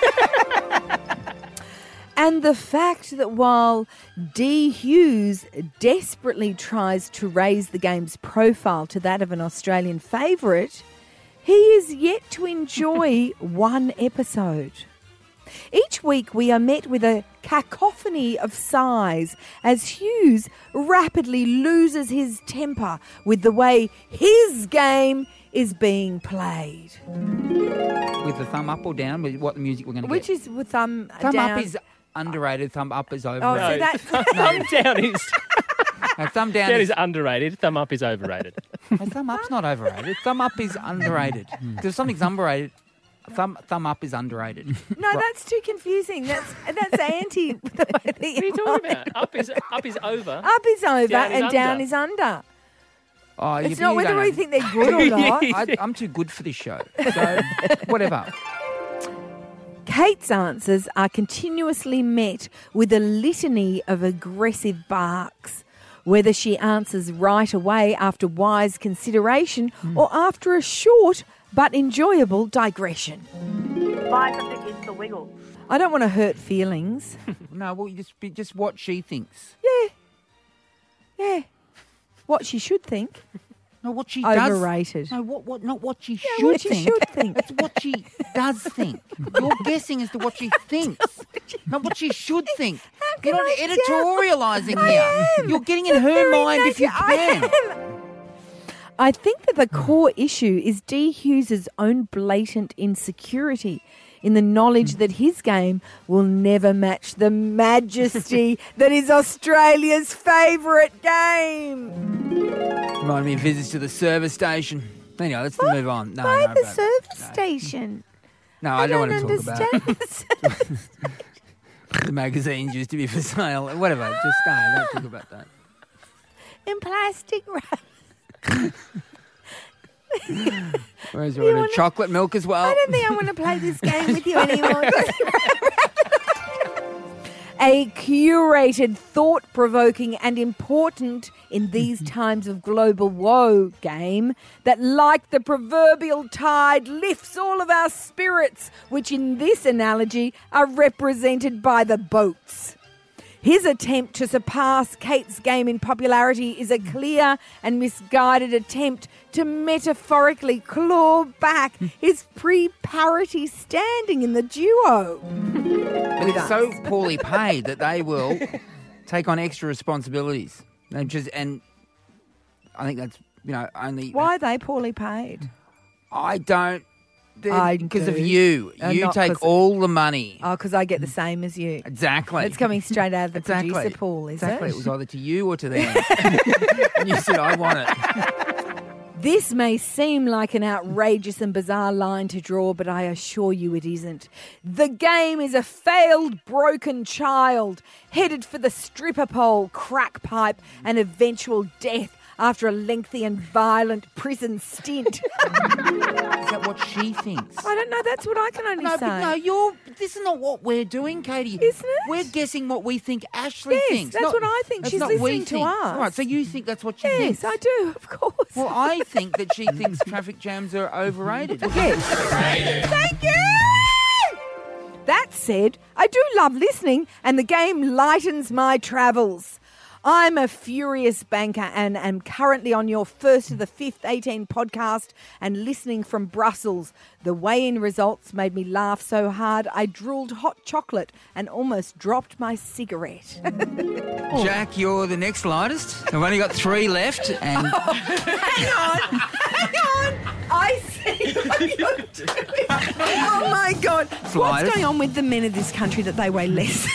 [SPEAKER 4] And the fact that while D. Hughes desperately tries to raise the game's profile to that of an Australian favourite, he is yet to enjoy one episode. Each week we are met with a cacophony of sighs as Hughes rapidly loses his temper with the way his game is being played.
[SPEAKER 5] With the thumb up or down, with what the music we're going to
[SPEAKER 4] Which
[SPEAKER 5] get.
[SPEAKER 4] is with thumb,
[SPEAKER 5] Thumb
[SPEAKER 4] down.
[SPEAKER 5] up is underrated, thumb up is
[SPEAKER 4] Oh,
[SPEAKER 5] overrated.
[SPEAKER 4] so that's...
[SPEAKER 3] Thumb down is
[SPEAKER 5] No, thumb down
[SPEAKER 3] down
[SPEAKER 5] is,
[SPEAKER 3] is underrated. Thumb up is overrated.
[SPEAKER 5] no, thumb up's not overrated. Thumb up is underrated. If something's underrated, thumb thumb up is underrated.
[SPEAKER 4] No, that's too confusing. That's that's anti. The way that
[SPEAKER 3] What are you talking about? Up is up is over.
[SPEAKER 4] Up is over
[SPEAKER 3] Down is
[SPEAKER 4] and down
[SPEAKER 3] under.
[SPEAKER 4] is under.
[SPEAKER 5] Oh,
[SPEAKER 4] It's
[SPEAKER 5] you-
[SPEAKER 4] not
[SPEAKER 5] you
[SPEAKER 4] whether
[SPEAKER 5] don't
[SPEAKER 4] we
[SPEAKER 5] know.
[SPEAKER 4] think they're good or not.
[SPEAKER 5] I, I'm too good for this show. So, whatever.
[SPEAKER 4] Kate's answers are continuously met with a litany of aggressive barks. Whether she answers right away after wise consideration or after a short but enjoyable digression.
[SPEAKER 9] Buy something is the wiggle.
[SPEAKER 4] I don't want to hurt feelings.
[SPEAKER 5] No, well, you just be, just what she thinks.
[SPEAKER 4] Yeah. Yeah. What she should think.
[SPEAKER 5] No, what she does.
[SPEAKER 4] Overrated.
[SPEAKER 5] No, what, what, not what she
[SPEAKER 4] Yeah,
[SPEAKER 5] should
[SPEAKER 4] what she
[SPEAKER 5] think.
[SPEAKER 4] should think.
[SPEAKER 5] It's what she does think. You're guessing as to what she thinks, not what she should think. You're not
[SPEAKER 4] I tell?
[SPEAKER 5] editorialising
[SPEAKER 4] I
[SPEAKER 5] here.
[SPEAKER 4] am.
[SPEAKER 5] You're getting in
[SPEAKER 4] The
[SPEAKER 5] her
[SPEAKER 4] very
[SPEAKER 5] mind if you
[SPEAKER 4] nature- I
[SPEAKER 5] can.
[SPEAKER 4] am. I think that the core issue is D. Hughes's own blatant insecurity in the knowledge that his game will never match the majesty that is Australia's favourite game.
[SPEAKER 5] Remind me of visits to the service station. Anyway, let's move on. No,
[SPEAKER 4] By
[SPEAKER 5] no,
[SPEAKER 4] the
[SPEAKER 5] but-
[SPEAKER 4] service
[SPEAKER 5] no.
[SPEAKER 4] station.
[SPEAKER 5] No, I, don't, want to talk
[SPEAKER 4] understand
[SPEAKER 5] about
[SPEAKER 4] the service
[SPEAKER 5] the magazines used to be for sale. Whatever, just no, don't talk about that.
[SPEAKER 4] in plastic wrap.
[SPEAKER 5] Whereas you
[SPEAKER 4] You
[SPEAKER 5] want
[SPEAKER 4] wanna-
[SPEAKER 5] chocolate milk as well.
[SPEAKER 4] I don't think I want to play this game with you anymore. A curated, thought-provoking and important in these times of global woe game that, like the proverbial tide, lifts all of our spirits, which in this analogy are represented by the boats. His attempt to surpass Kate's game in popularity is a clear and misguided attempt to metaphorically claw back his pre-parity standing in the duo.
[SPEAKER 5] But it's so poorly paid that they will take on extra responsibilities. They just and I think that's you know only
[SPEAKER 4] Why are they poorly paid?
[SPEAKER 5] I don't
[SPEAKER 4] I
[SPEAKER 5] because of
[SPEAKER 4] do.
[SPEAKER 5] you.
[SPEAKER 4] Uh,
[SPEAKER 5] you
[SPEAKER 4] not
[SPEAKER 5] take
[SPEAKER 4] 'cause-
[SPEAKER 5] all the money.
[SPEAKER 4] Oh, because I get the same as you.
[SPEAKER 5] Exactly.
[SPEAKER 4] It's coming straight out of the
[SPEAKER 5] exactly.
[SPEAKER 4] producer pool, is
[SPEAKER 5] exactly.
[SPEAKER 4] it?
[SPEAKER 5] It was either to you or to them. And you said, I want it.
[SPEAKER 4] This may seem like an outrageous and bizarre line to draw, but I assure you it isn't. The game is a failed, broken child, headed for the stripper pole, crack pipe, and eventual death after a lengthy and violent prison stint.
[SPEAKER 5] Is that what she thinks?
[SPEAKER 4] I don't know, that's what I can only
[SPEAKER 5] No,
[SPEAKER 4] say.
[SPEAKER 5] but no, you're. This is not what we're doing, Katie.
[SPEAKER 4] Isn't it?
[SPEAKER 5] We're guessing what we think Ashley
[SPEAKER 4] Yes,
[SPEAKER 5] thinks.
[SPEAKER 4] that's
[SPEAKER 5] not-
[SPEAKER 4] what I think.
[SPEAKER 5] that's
[SPEAKER 4] She's
[SPEAKER 5] not we
[SPEAKER 4] listening to
[SPEAKER 5] think.
[SPEAKER 4] us.
[SPEAKER 5] All right, so you think that's what she
[SPEAKER 4] Yes,
[SPEAKER 5] thinks?
[SPEAKER 4] I do, of course.
[SPEAKER 5] Well, I think that she thinks traffic jams are overrated.
[SPEAKER 4] Yes. Thank you! That said, I do love listening, and the game lightens my travels. I'm a furious banker and am currently on your first of the fifth eighteen podcast and listening from Brussels. The weigh-in results made me laugh so hard I drooled hot chocolate and almost dropped my cigarette.
[SPEAKER 5] Jack, you're the next lightest. I've only got three left, and
[SPEAKER 4] Hang on, hang on. I see what you're doing. Oh my God. What's
[SPEAKER 5] Flyers.
[SPEAKER 4] going on with the men of this country that they weigh less?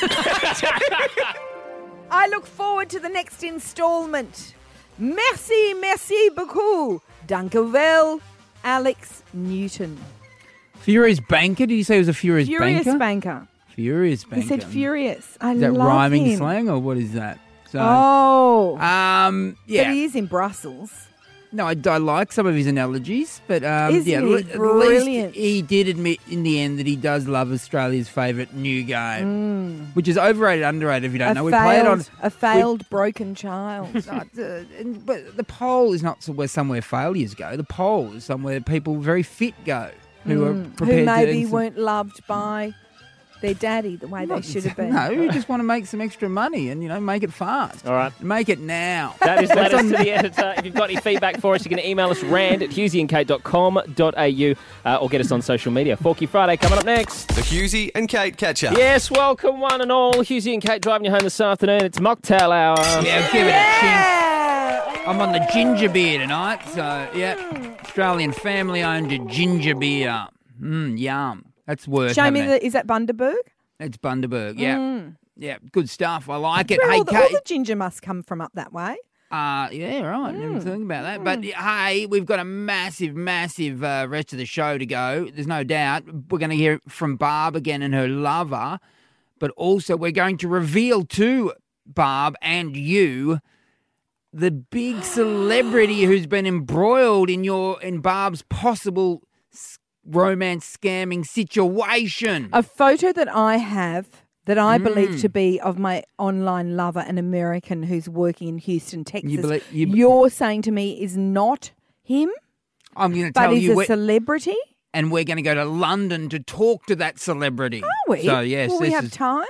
[SPEAKER 4] I look forward to the next instalment. Merci, merci beaucoup. Danke wel, Alex Newton.
[SPEAKER 5] Furious Banker. Did you say it was a Furious,
[SPEAKER 4] Furious
[SPEAKER 5] Banker?
[SPEAKER 4] banker.
[SPEAKER 5] Furious Banker.
[SPEAKER 4] He said furious. I
[SPEAKER 5] Is that
[SPEAKER 4] love
[SPEAKER 5] rhyming
[SPEAKER 4] him.
[SPEAKER 5] slang or what is that? So,
[SPEAKER 4] Oh.
[SPEAKER 5] um, yeah.
[SPEAKER 4] But he is in Brussels.
[SPEAKER 5] No, I, I like some of his analogies, but um,
[SPEAKER 4] Isn't
[SPEAKER 5] yeah,
[SPEAKER 4] he
[SPEAKER 5] le- at least
[SPEAKER 4] brilliant?
[SPEAKER 5] he did admit in the end that he does love Australia's favourite new game, which is overrated, underrated. If you don't
[SPEAKER 4] a
[SPEAKER 5] know, we
[SPEAKER 4] failed,
[SPEAKER 5] play it on.
[SPEAKER 4] a failed broken child.
[SPEAKER 5] No, the- and- but the pole is not where somewhere failures go. The pole is somewhere people very fit go, who are prepared
[SPEAKER 4] Who
[SPEAKER 5] to
[SPEAKER 4] maybe
[SPEAKER 5] earn some-
[SPEAKER 4] weren't loved by their daddy the way they
[SPEAKER 5] Not
[SPEAKER 4] should have been.
[SPEAKER 5] No, you just want to make some extra money and, you know, make it fast.
[SPEAKER 3] All right.
[SPEAKER 5] Make it now.
[SPEAKER 3] That is letters to the editor. If you've got any feedback for us, you can email us rand at hughesy and kate dot com dot a u uh, or get us on social media. Forky Friday coming up next.
[SPEAKER 1] The Hughesy and Kate catch up.
[SPEAKER 3] Yes, welcome one and all. Hughesy and Kate driving you home this afternoon. It's mocktail hour.
[SPEAKER 5] Yeah, give it a chink. I'm on the ginger beer tonight, so, yeah. Australian family-owned ginger beer. Mmm, yum. That's worth
[SPEAKER 4] Show me
[SPEAKER 5] having it.
[SPEAKER 4] the, is that Bundaberg?
[SPEAKER 5] It's Bundaberg, yeah. Yeah, good stuff. I like it.
[SPEAKER 4] Where
[SPEAKER 5] Hey,
[SPEAKER 4] all, the, all
[SPEAKER 5] Kate.
[SPEAKER 4] the ginger must come from up that way.
[SPEAKER 5] Uh, yeah, right. Never
[SPEAKER 4] Mm.
[SPEAKER 5] think about that. But hey, we've got a massive, massive uh, rest of the show to go. There's no doubt. We're going to hear from Barb again and her lover. But also we're going to reveal to Barb and you the big celebrity who's been embroiled in your in Barb's possible s- romance scamming situation.
[SPEAKER 4] A photo that I have that I
[SPEAKER 5] Mm.
[SPEAKER 4] believe to be of my online lover, an American who's working in Houston, Texas.
[SPEAKER 5] believe- you-
[SPEAKER 4] You're saying to me is not him,
[SPEAKER 5] I'm going to
[SPEAKER 4] but
[SPEAKER 5] tell
[SPEAKER 4] is
[SPEAKER 5] you
[SPEAKER 4] a
[SPEAKER 5] where-
[SPEAKER 4] celebrity?
[SPEAKER 5] and we're going to go to London to talk to that celebrity.
[SPEAKER 4] Are we?
[SPEAKER 5] So yes,
[SPEAKER 4] Will we
[SPEAKER 5] this
[SPEAKER 4] have
[SPEAKER 5] is
[SPEAKER 4] time?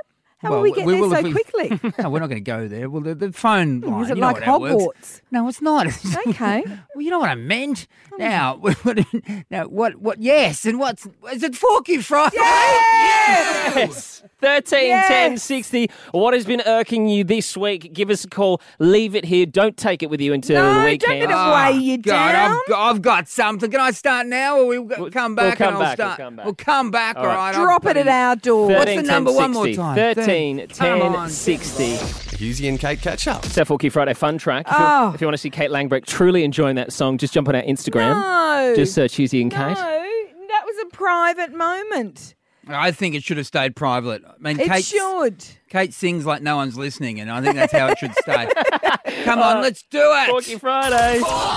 [SPEAKER 4] How
[SPEAKER 5] Well,
[SPEAKER 4] will we get
[SPEAKER 5] we
[SPEAKER 4] there
[SPEAKER 5] will
[SPEAKER 4] so
[SPEAKER 5] if we-
[SPEAKER 4] quickly?
[SPEAKER 5] No, we're not going to go there. Well, the, the phone line,
[SPEAKER 4] Is it
[SPEAKER 5] you know
[SPEAKER 4] like
[SPEAKER 5] how that works.
[SPEAKER 4] Hogwarts?
[SPEAKER 5] No, it's not.
[SPEAKER 4] Okay.
[SPEAKER 5] Well, you know what I meant. Now, what, now, what, what, yes, and what's, is it Forky Friday?
[SPEAKER 3] Yes! thirteen
[SPEAKER 4] Yes!
[SPEAKER 3] ten sixty. What has been irking you this week? Give us a call. Leave it here. Don't take it with you until
[SPEAKER 4] No,
[SPEAKER 3] the
[SPEAKER 4] don't
[SPEAKER 3] weekend.
[SPEAKER 4] let it weigh you
[SPEAKER 5] Ah, God,
[SPEAKER 4] down.
[SPEAKER 5] I've got, I've got something. Can I start now, or we'll,
[SPEAKER 3] We'll-
[SPEAKER 5] come
[SPEAKER 3] we'll
[SPEAKER 5] back
[SPEAKER 3] come
[SPEAKER 5] and I'll
[SPEAKER 3] back, we'll
[SPEAKER 5] start?
[SPEAKER 3] come back.
[SPEAKER 5] We'll come back, all
[SPEAKER 3] All
[SPEAKER 5] right.
[SPEAKER 3] right.
[SPEAKER 5] I'll
[SPEAKER 4] Drop
[SPEAKER 5] put
[SPEAKER 4] it at
[SPEAKER 5] in-
[SPEAKER 4] our door.
[SPEAKER 5] What's
[SPEAKER 3] thirteen
[SPEAKER 5] the number
[SPEAKER 3] ten
[SPEAKER 5] one more
[SPEAKER 3] sixty.
[SPEAKER 5] time?
[SPEAKER 3] thirteen
[SPEAKER 5] Come
[SPEAKER 3] ten
[SPEAKER 5] on.
[SPEAKER 3] sixty.
[SPEAKER 1] Hughesy and Kate catch up.
[SPEAKER 3] It's our Forky Friday fun track. If, you,
[SPEAKER 4] Oh.
[SPEAKER 3] if you want to see Kate Langbrecht truly enjoying that song, just jump on our Instagram.
[SPEAKER 4] No.
[SPEAKER 3] Just search Hughesy and
[SPEAKER 4] No,
[SPEAKER 3] Kate.
[SPEAKER 4] that was a private moment.
[SPEAKER 5] I think it should have stayed private. I mean,
[SPEAKER 4] It
[SPEAKER 5] Kate,
[SPEAKER 4] should.
[SPEAKER 5] Kate sings like no one's listening, and I think that's how it should stay. Come on, let's do it.
[SPEAKER 3] Forky Friday.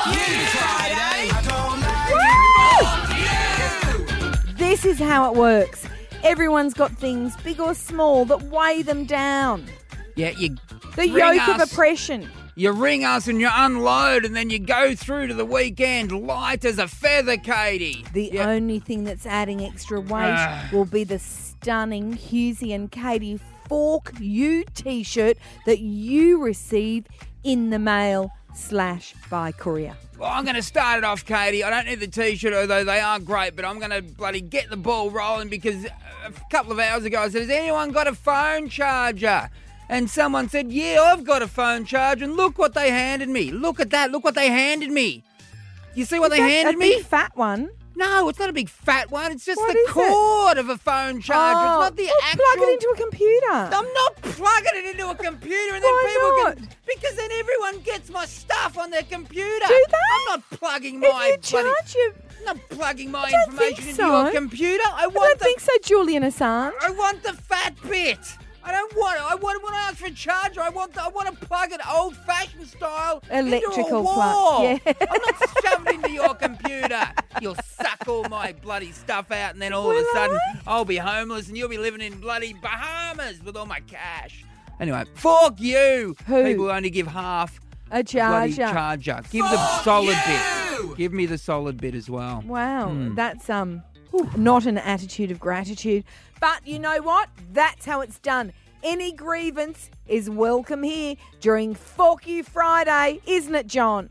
[SPEAKER 4] This is how it works. Everyone's got things, big or small, that weigh them down.
[SPEAKER 5] Yeah, you
[SPEAKER 4] The
[SPEAKER 5] ring
[SPEAKER 4] yoke of
[SPEAKER 5] us.
[SPEAKER 4] oppression.
[SPEAKER 5] You ring us and you unload, and then you go through to the weekend light as a feather, Katie.
[SPEAKER 4] The
[SPEAKER 5] Yeah.
[SPEAKER 4] only thing that's adding extra weight
[SPEAKER 5] Ah.
[SPEAKER 4] will be the stunning Hughesy and Katie Fork You t-shirt that you receive in the mail slash by courier.
[SPEAKER 5] Well, I'm going to start it off, Katie. I don't need the T-shirt, although they are great, but I'm going to bloody get the ball rolling because a couple of hours ago I said, has anyone got a phone charger? And someone said, yeah, I've got a phone charger, and look what they handed me. Look at that. Look what they handed me. You see what
[SPEAKER 4] Is
[SPEAKER 5] they
[SPEAKER 4] that
[SPEAKER 5] handed
[SPEAKER 4] a
[SPEAKER 5] me?
[SPEAKER 4] big fat one?
[SPEAKER 5] No, it's not a big fat one. It's just
[SPEAKER 4] What
[SPEAKER 5] the
[SPEAKER 4] is it?
[SPEAKER 5] cord of a phone charger.
[SPEAKER 4] Oh,
[SPEAKER 5] it's not the
[SPEAKER 4] well,
[SPEAKER 5] actual...
[SPEAKER 4] plug it into a computer.
[SPEAKER 5] I'm not plugging it into a computer, and then
[SPEAKER 4] Why
[SPEAKER 5] people
[SPEAKER 4] not?
[SPEAKER 5] can... Because then everyone gets my stuff on their computer.
[SPEAKER 4] Do they?
[SPEAKER 5] I'm not plugging my...
[SPEAKER 4] If you
[SPEAKER 5] bloody-
[SPEAKER 4] charge you...
[SPEAKER 5] I'm not plugging my
[SPEAKER 4] I don't
[SPEAKER 5] information
[SPEAKER 4] think
[SPEAKER 5] into
[SPEAKER 4] so.
[SPEAKER 5] your computer. I
[SPEAKER 4] I
[SPEAKER 5] want
[SPEAKER 4] don't
[SPEAKER 5] the...
[SPEAKER 4] think so, Julian Assange.
[SPEAKER 5] I want the fat bit. I don't want it. I want when I ask for a charger. I want. The, I want to plug it old-fashioned style
[SPEAKER 4] Electrical
[SPEAKER 5] into a wall.
[SPEAKER 4] plug, yeah.
[SPEAKER 5] I'm not shoving it into your computer. You'll suck all my bloody stuff out, and then all of a
[SPEAKER 4] Will
[SPEAKER 5] sudden
[SPEAKER 4] I?
[SPEAKER 5] I'll be homeless, and you'll be living in bloody Bahamas with all my cash. Anyway, fork you.
[SPEAKER 4] Who?
[SPEAKER 5] People only give half.
[SPEAKER 4] A
[SPEAKER 5] Bloody
[SPEAKER 4] charger.
[SPEAKER 5] charger. Give the solid bit. Give me the solid bit as well.
[SPEAKER 4] Wow,
[SPEAKER 5] Hmm.
[SPEAKER 4] that's um not an attitude of gratitude. But you know what? That's how it's done. Any grievance is welcome here during Fork You Friday, isn't it, John?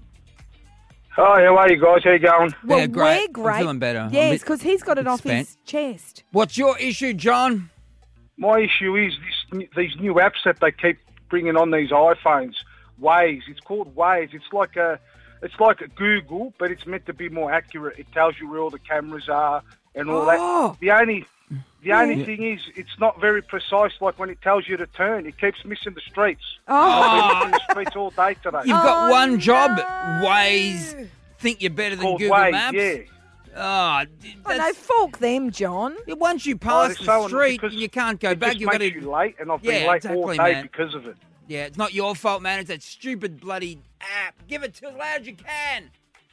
[SPEAKER 10] Hi, how are you guys? How you going?
[SPEAKER 4] Well,
[SPEAKER 5] Yeah, great.
[SPEAKER 4] we're great.
[SPEAKER 5] I'm feeling better. I'm a
[SPEAKER 4] Yes,
[SPEAKER 5] bit-
[SPEAKER 4] because he's got it
[SPEAKER 5] bit
[SPEAKER 4] off his
[SPEAKER 5] spent.
[SPEAKER 4] chest.
[SPEAKER 5] What's your issue, John?
[SPEAKER 10] My issue is this, these new apps that they keep bringing on these iPhones. Waze. It's called Waze. It's like a, it's like a Google, but it's meant to be more accurate. It tells you where all the cameras are and all
[SPEAKER 4] Oh.
[SPEAKER 10] that. The only, the only
[SPEAKER 5] Yeah.
[SPEAKER 10] thing is, it's not very precise. Like when it tells you to turn, it keeps missing the streets.
[SPEAKER 4] Oh,
[SPEAKER 10] I've been in the streets all day today.
[SPEAKER 5] You've got
[SPEAKER 4] Oh,
[SPEAKER 5] one job,
[SPEAKER 4] no.
[SPEAKER 5] Waze. Think you're better than
[SPEAKER 10] called
[SPEAKER 5] Google
[SPEAKER 10] Waze,
[SPEAKER 5] Maps?
[SPEAKER 10] yeah.
[SPEAKER 5] Oh, d-
[SPEAKER 4] oh no,
[SPEAKER 5] that's,
[SPEAKER 4] fork them, John.
[SPEAKER 5] once you
[SPEAKER 10] Oh,
[SPEAKER 5] pass
[SPEAKER 10] it's
[SPEAKER 5] the
[SPEAKER 10] so-
[SPEAKER 5] street,
[SPEAKER 10] because
[SPEAKER 5] you can't go
[SPEAKER 10] It
[SPEAKER 5] back.
[SPEAKER 10] just
[SPEAKER 5] You've got
[SPEAKER 10] makes
[SPEAKER 5] to.
[SPEAKER 10] you late, and I've been
[SPEAKER 5] Yeah,
[SPEAKER 10] late all
[SPEAKER 5] exactly,
[SPEAKER 10] day
[SPEAKER 5] man.
[SPEAKER 10] because of it.
[SPEAKER 5] Yeah, it's not your fault, man. It's that stupid bloody app. Give it to as loud as you can.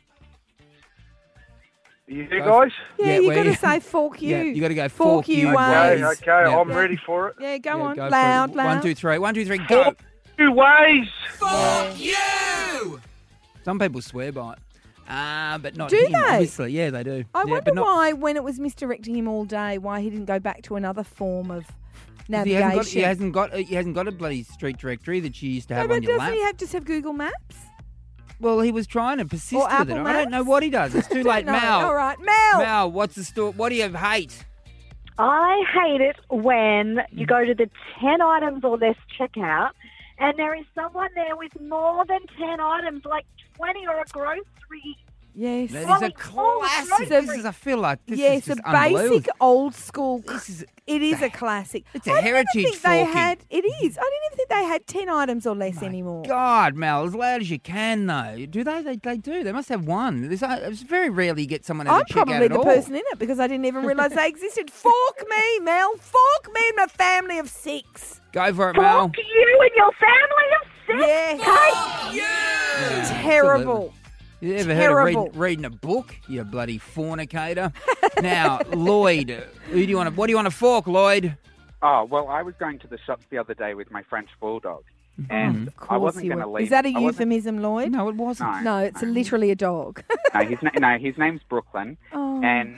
[SPEAKER 10] You there,
[SPEAKER 5] Go-
[SPEAKER 10] guys?
[SPEAKER 4] Yeah,
[SPEAKER 5] Yeah,
[SPEAKER 4] you
[SPEAKER 5] well,
[SPEAKER 4] got to
[SPEAKER 5] yeah.
[SPEAKER 4] say fork you.
[SPEAKER 5] Yeah, you gotta go
[SPEAKER 4] fork
[SPEAKER 5] fork
[SPEAKER 4] you
[SPEAKER 5] you
[SPEAKER 10] Okay,
[SPEAKER 4] Waze.
[SPEAKER 5] Waze.
[SPEAKER 10] okay,
[SPEAKER 5] Yeah.
[SPEAKER 10] I'm ready for it.
[SPEAKER 4] Yeah, go
[SPEAKER 5] Yeah,
[SPEAKER 4] on,
[SPEAKER 5] go for it.
[SPEAKER 4] loud, loud.
[SPEAKER 5] One, two, three. One, two, three. Go.
[SPEAKER 10] Fork you Waze.
[SPEAKER 5] Fuck you! Some people swear by it. Uh, but not
[SPEAKER 4] Do
[SPEAKER 5] him,
[SPEAKER 4] they?
[SPEAKER 5] obviously. Yeah, they do.
[SPEAKER 4] I
[SPEAKER 5] yeah,
[SPEAKER 4] wonder
[SPEAKER 5] but not,
[SPEAKER 4] why, when it was misdirecting him all day, why he didn't go back to another form of
[SPEAKER 5] He
[SPEAKER 4] navigation.
[SPEAKER 5] hasn't, got, he hasn't got. He hasn't got a bloody street directory that you used to
[SPEAKER 4] no,
[SPEAKER 5] have
[SPEAKER 4] but
[SPEAKER 5] on your
[SPEAKER 4] doesn't
[SPEAKER 5] lap.
[SPEAKER 4] he have just have Google Maps?
[SPEAKER 5] Well, he was trying to persist
[SPEAKER 4] Or
[SPEAKER 5] with
[SPEAKER 4] Apple
[SPEAKER 5] it. I don't know
[SPEAKER 4] Maps?
[SPEAKER 5] what he does. It's too late,
[SPEAKER 4] No,
[SPEAKER 5] Mal.
[SPEAKER 4] all right, Mel.
[SPEAKER 5] Mal, what's the story? What do you hate?
[SPEAKER 9] I hate it when you go to the ten items or less checkout and there is someone there with more than ten items, like twenty or a grocery.
[SPEAKER 4] Yes.
[SPEAKER 5] That is
[SPEAKER 9] Well,
[SPEAKER 5] a
[SPEAKER 9] it's all
[SPEAKER 5] classic.
[SPEAKER 9] groceries.
[SPEAKER 5] This is a feel like this
[SPEAKER 4] yes,
[SPEAKER 5] is just
[SPEAKER 4] a basic
[SPEAKER 5] unbelievable.
[SPEAKER 4] old school.
[SPEAKER 5] This is
[SPEAKER 4] It is a classic.
[SPEAKER 5] It's a
[SPEAKER 4] I didn't even
[SPEAKER 5] heritage
[SPEAKER 4] think they
[SPEAKER 5] forking.
[SPEAKER 4] had. It is. I didn't even think they had ten items or less anymore.
[SPEAKER 5] God, Mal, as loud as you can, though. Do they? They, they do. They must have one. There's, uh, it's very rarely you get someone at
[SPEAKER 4] I'm
[SPEAKER 5] a checkout
[SPEAKER 4] probably
[SPEAKER 5] at
[SPEAKER 4] the
[SPEAKER 5] all.
[SPEAKER 4] person in it because I didn't even realise they existed. Fork me, Mel. Fork me and my family of six.
[SPEAKER 5] Go for it, Mal.
[SPEAKER 9] Fuck you and your family of six.
[SPEAKER 4] Yeah.
[SPEAKER 5] Yeah,
[SPEAKER 4] Terrible.
[SPEAKER 5] You ever heard
[SPEAKER 4] Terrible.
[SPEAKER 5] of reading, reading a book, you bloody fornicator? Now, Lloyd, who do you want to? What do you want to fork, Lloyd?
[SPEAKER 11] Oh, well, I was going to the shops the other day with my French bulldog, and
[SPEAKER 4] Of
[SPEAKER 11] I
[SPEAKER 4] course
[SPEAKER 11] wasn't
[SPEAKER 4] you
[SPEAKER 11] going to
[SPEAKER 4] would.
[SPEAKER 11] leave.
[SPEAKER 4] Is that a
[SPEAKER 11] I wasn't-
[SPEAKER 4] euphemism, Lloyd?
[SPEAKER 5] No, it wasn't.
[SPEAKER 11] No.
[SPEAKER 4] No, it's literally a dog.
[SPEAKER 11] No, his, na- no, his name's Brooklyn,
[SPEAKER 4] Oh.
[SPEAKER 11] and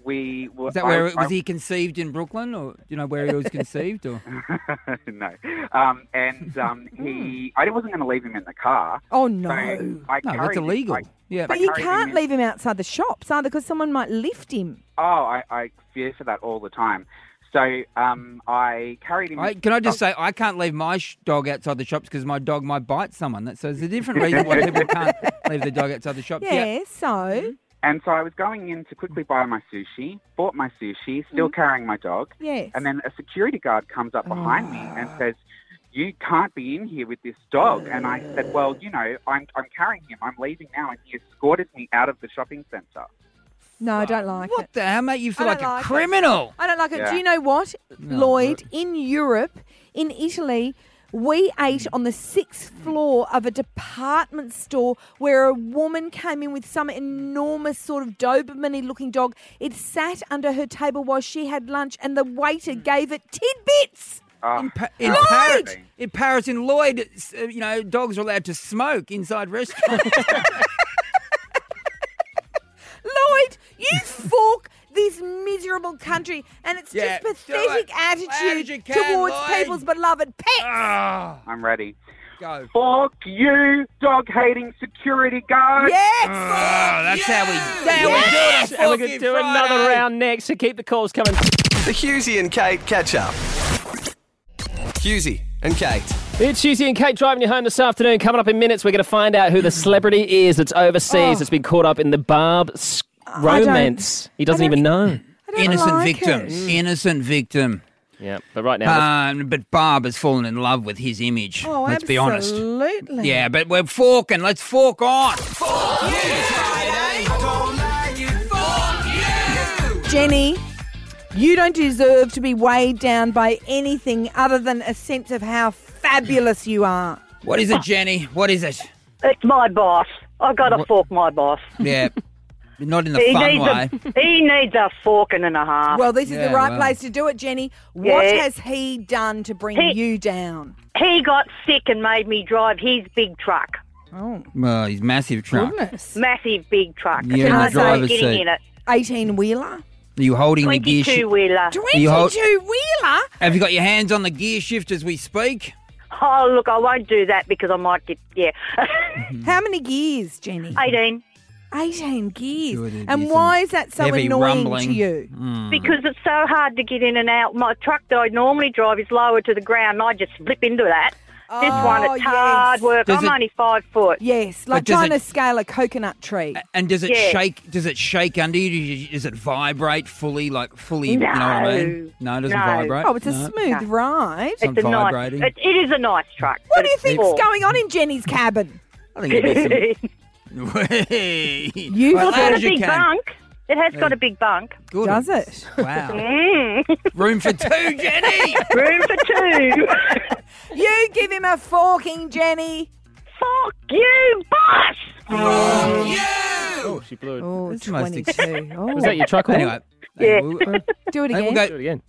[SPEAKER 11] we were.
[SPEAKER 5] Is that
[SPEAKER 11] I-
[SPEAKER 5] where
[SPEAKER 11] I-
[SPEAKER 5] was he conceived in Brooklyn, or do you know where he was conceived? Or
[SPEAKER 11] no. Um, and um, he, I wasn't going to leave him in the car.
[SPEAKER 4] Oh, no.
[SPEAKER 11] So I
[SPEAKER 5] no, that's
[SPEAKER 11] carried him-
[SPEAKER 5] illegal.
[SPEAKER 11] I-
[SPEAKER 5] yeah,
[SPEAKER 4] But
[SPEAKER 11] I
[SPEAKER 4] you
[SPEAKER 11] carried him
[SPEAKER 4] can't
[SPEAKER 11] in-
[SPEAKER 4] leave him outside the shops, either, because someone might lift him.
[SPEAKER 11] Oh, I, I fear for that all the time. So um, I carried him.
[SPEAKER 5] I, can I just say I can't leave my sh- dog outside the shops because my dog might bite someone. That, so there's a different reason why people can't leave their dog outside the shops.
[SPEAKER 4] Yeah, so,
[SPEAKER 11] And so I was going in to quickly buy my sushi, bought my sushi, still carrying my dog.
[SPEAKER 4] yes.
[SPEAKER 11] And then a security guard comes up behind me and says, "You can't be in here with this dog." And I said, "Well, you know, I'm I'm carrying him. I'm leaving now." And he escorted me out of the shopping centre.
[SPEAKER 4] No, I don't like
[SPEAKER 5] What
[SPEAKER 4] it.
[SPEAKER 5] the hell, mate? You feel
[SPEAKER 4] I
[SPEAKER 5] like
[SPEAKER 4] don't
[SPEAKER 5] a
[SPEAKER 4] like it.
[SPEAKER 5] criminal.
[SPEAKER 4] I don't like it.
[SPEAKER 11] Yeah.
[SPEAKER 4] Do you know what, Lloyd? In Europe, in Italy, we ate on the sixth floor of a department store where a woman came in with some enormous sort of Doberman-looking dog. It sat under her table while she had lunch, and the waiter gave it tidbits.
[SPEAKER 11] Oh,
[SPEAKER 5] In, pa- in
[SPEAKER 11] how
[SPEAKER 5] Paris,
[SPEAKER 11] embarrassing.
[SPEAKER 5] in Paris, in Lloyd, it's, uh, you know, dogs are allowed to smoke inside restaurants.
[SPEAKER 4] Lloyd, you fork this miserable country, and it's
[SPEAKER 5] Yeah,
[SPEAKER 4] just
[SPEAKER 5] do
[SPEAKER 4] pathetic
[SPEAKER 5] it. Loud as you
[SPEAKER 4] attitude
[SPEAKER 5] can,
[SPEAKER 4] towards
[SPEAKER 5] Lloyd.
[SPEAKER 4] people's beloved pets.
[SPEAKER 5] Ah,
[SPEAKER 11] I'm ready.
[SPEAKER 5] go.
[SPEAKER 11] Fuck you, dog-hating security guard.
[SPEAKER 4] Yes.
[SPEAKER 5] Oh, that's how we, that's how we do
[SPEAKER 4] Yes.
[SPEAKER 5] it.
[SPEAKER 3] And we're going to do
[SPEAKER 5] Fucking
[SPEAKER 3] another
[SPEAKER 5] Friday.
[SPEAKER 3] round next, so keep the calls coming.
[SPEAKER 1] The Husey and Kate catch up. Husey and Kate.
[SPEAKER 3] It's Husey and Kate driving you home this afternoon. Coming up in minutes, we're going to find out who the celebrity is that's overseas,
[SPEAKER 4] Oh.
[SPEAKER 3] that's been caught up in the Barb s-
[SPEAKER 4] I don't-
[SPEAKER 3] romance. He doesn't
[SPEAKER 4] I
[SPEAKER 3] even know.
[SPEAKER 4] I don't
[SPEAKER 5] Innocent
[SPEAKER 4] like
[SPEAKER 5] victim.
[SPEAKER 4] it.
[SPEAKER 5] Innocent victim.
[SPEAKER 3] Yeah, but right now,
[SPEAKER 5] Um, but Barb has fallen in love with his image.
[SPEAKER 4] Oh,
[SPEAKER 5] Let's be honest.
[SPEAKER 4] absolutely.
[SPEAKER 5] Yeah, but we're forking. Let's fork on.
[SPEAKER 4] Jenny, you don't deserve to be weighed down by anything other than a sense of how fabulous you are.
[SPEAKER 5] What is it, Jenny? What is it?
[SPEAKER 9] It's my boss. I got to fork my boss.
[SPEAKER 5] Yeah, not in the
[SPEAKER 9] He
[SPEAKER 5] fun
[SPEAKER 9] needs
[SPEAKER 5] way.
[SPEAKER 9] a he needs a forking and a half.
[SPEAKER 4] Well, this is
[SPEAKER 5] Yeah,
[SPEAKER 4] the right
[SPEAKER 5] well.
[SPEAKER 4] place to do it, Jenny. What
[SPEAKER 9] Yeah.
[SPEAKER 4] has he done to bring
[SPEAKER 9] He-
[SPEAKER 4] you down?
[SPEAKER 9] He got sick and made me drive his big truck,
[SPEAKER 4] Oh,
[SPEAKER 5] Well, he's massive truck.
[SPEAKER 4] goodness.
[SPEAKER 9] massive big truck.
[SPEAKER 5] You're
[SPEAKER 9] and
[SPEAKER 5] in
[SPEAKER 9] I
[SPEAKER 5] the driver's
[SPEAKER 9] started getting
[SPEAKER 5] seat.
[SPEAKER 9] in it.
[SPEAKER 4] eighteen-wheeler?
[SPEAKER 5] Are you holding the gear shift?
[SPEAKER 9] Twenty-two wheeler.
[SPEAKER 5] you hold-
[SPEAKER 4] twenty-two-wheeler?
[SPEAKER 5] Have you got your hands on the gear shift as we speak?
[SPEAKER 9] Oh, look, I won't do that because I might get yeah.
[SPEAKER 4] How many gears, Jenny?
[SPEAKER 9] Eighteen.
[SPEAKER 4] eighteen gears.
[SPEAKER 5] Good, it
[SPEAKER 4] And
[SPEAKER 5] is
[SPEAKER 4] why is that so
[SPEAKER 5] heavy
[SPEAKER 4] annoying
[SPEAKER 5] rumbling.
[SPEAKER 4] to you?
[SPEAKER 9] Because it's so hard to get in and out. My truck that I normally drive is lower to the ground, and I just slip into that. This one,
[SPEAKER 4] Oh,
[SPEAKER 9] it's hard
[SPEAKER 4] yes.
[SPEAKER 9] work.
[SPEAKER 5] Does
[SPEAKER 9] I'm
[SPEAKER 5] it-
[SPEAKER 9] only five foot.
[SPEAKER 4] Yes, like
[SPEAKER 5] does
[SPEAKER 4] trying
[SPEAKER 5] it-
[SPEAKER 4] to scale a coconut tree.
[SPEAKER 5] And does it
[SPEAKER 9] Yeah.
[SPEAKER 5] shake? Does it shake under you? Does it- Does it vibrate fully? Like fully? You know what I mean? No, it doesn't
[SPEAKER 9] No.
[SPEAKER 5] vibrate.
[SPEAKER 4] Oh, it's a
[SPEAKER 5] No.
[SPEAKER 4] smooth ride.
[SPEAKER 5] It's not
[SPEAKER 9] It's a nice.
[SPEAKER 5] vibrating.
[SPEAKER 9] It, it is a nice truck.
[SPEAKER 4] What
[SPEAKER 9] but
[SPEAKER 4] do you
[SPEAKER 9] it's
[SPEAKER 4] think's
[SPEAKER 9] full.
[SPEAKER 4] going on in Jenny's cabin?
[SPEAKER 5] I think it'd be some.
[SPEAKER 4] You
[SPEAKER 5] You
[SPEAKER 9] Well, it's
[SPEAKER 5] loud
[SPEAKER 9] got a
[SPEAKER 5] as you
[SPEAKER 9] big
[SPEAKER 5] can.
[SPEAKER 9] bunk. It has got a big bunk.
[SPEAKER 5] Good.
[SPEAKER 4] Does it?
[SPEAKER 5] Wow.
[SPEAKER 9] Mm.
[SPEAKER 5] Room for two, Jenny.
[SPEAKER 9] Room for two.
[SPEAKER 4] You give him a forking, Jenny.
[SPEAKER 9] Fuck you, boss.
[SPEAKER 3] oh, she blew it.
[SPEAKER 4] Oh,
[SPEAKER 5] That's the most
[SPEAKER 4] twenty-two. Oh.
[SPEAKER 3] Was that your truck? horn?
[SPEAKER 5] Anyway.
[SPEAKER 9] Yeah.
[SPEAKER 5] we'll- uh,
[SPEAKER 4] Do it
[SPEAKER 5] Hey,
[SPEAKER 4] again.
[SPEAKER 5] we'll
[SPEAKER 3] Do
[SPEAKER 5] go
[SPEAKER 3] it again.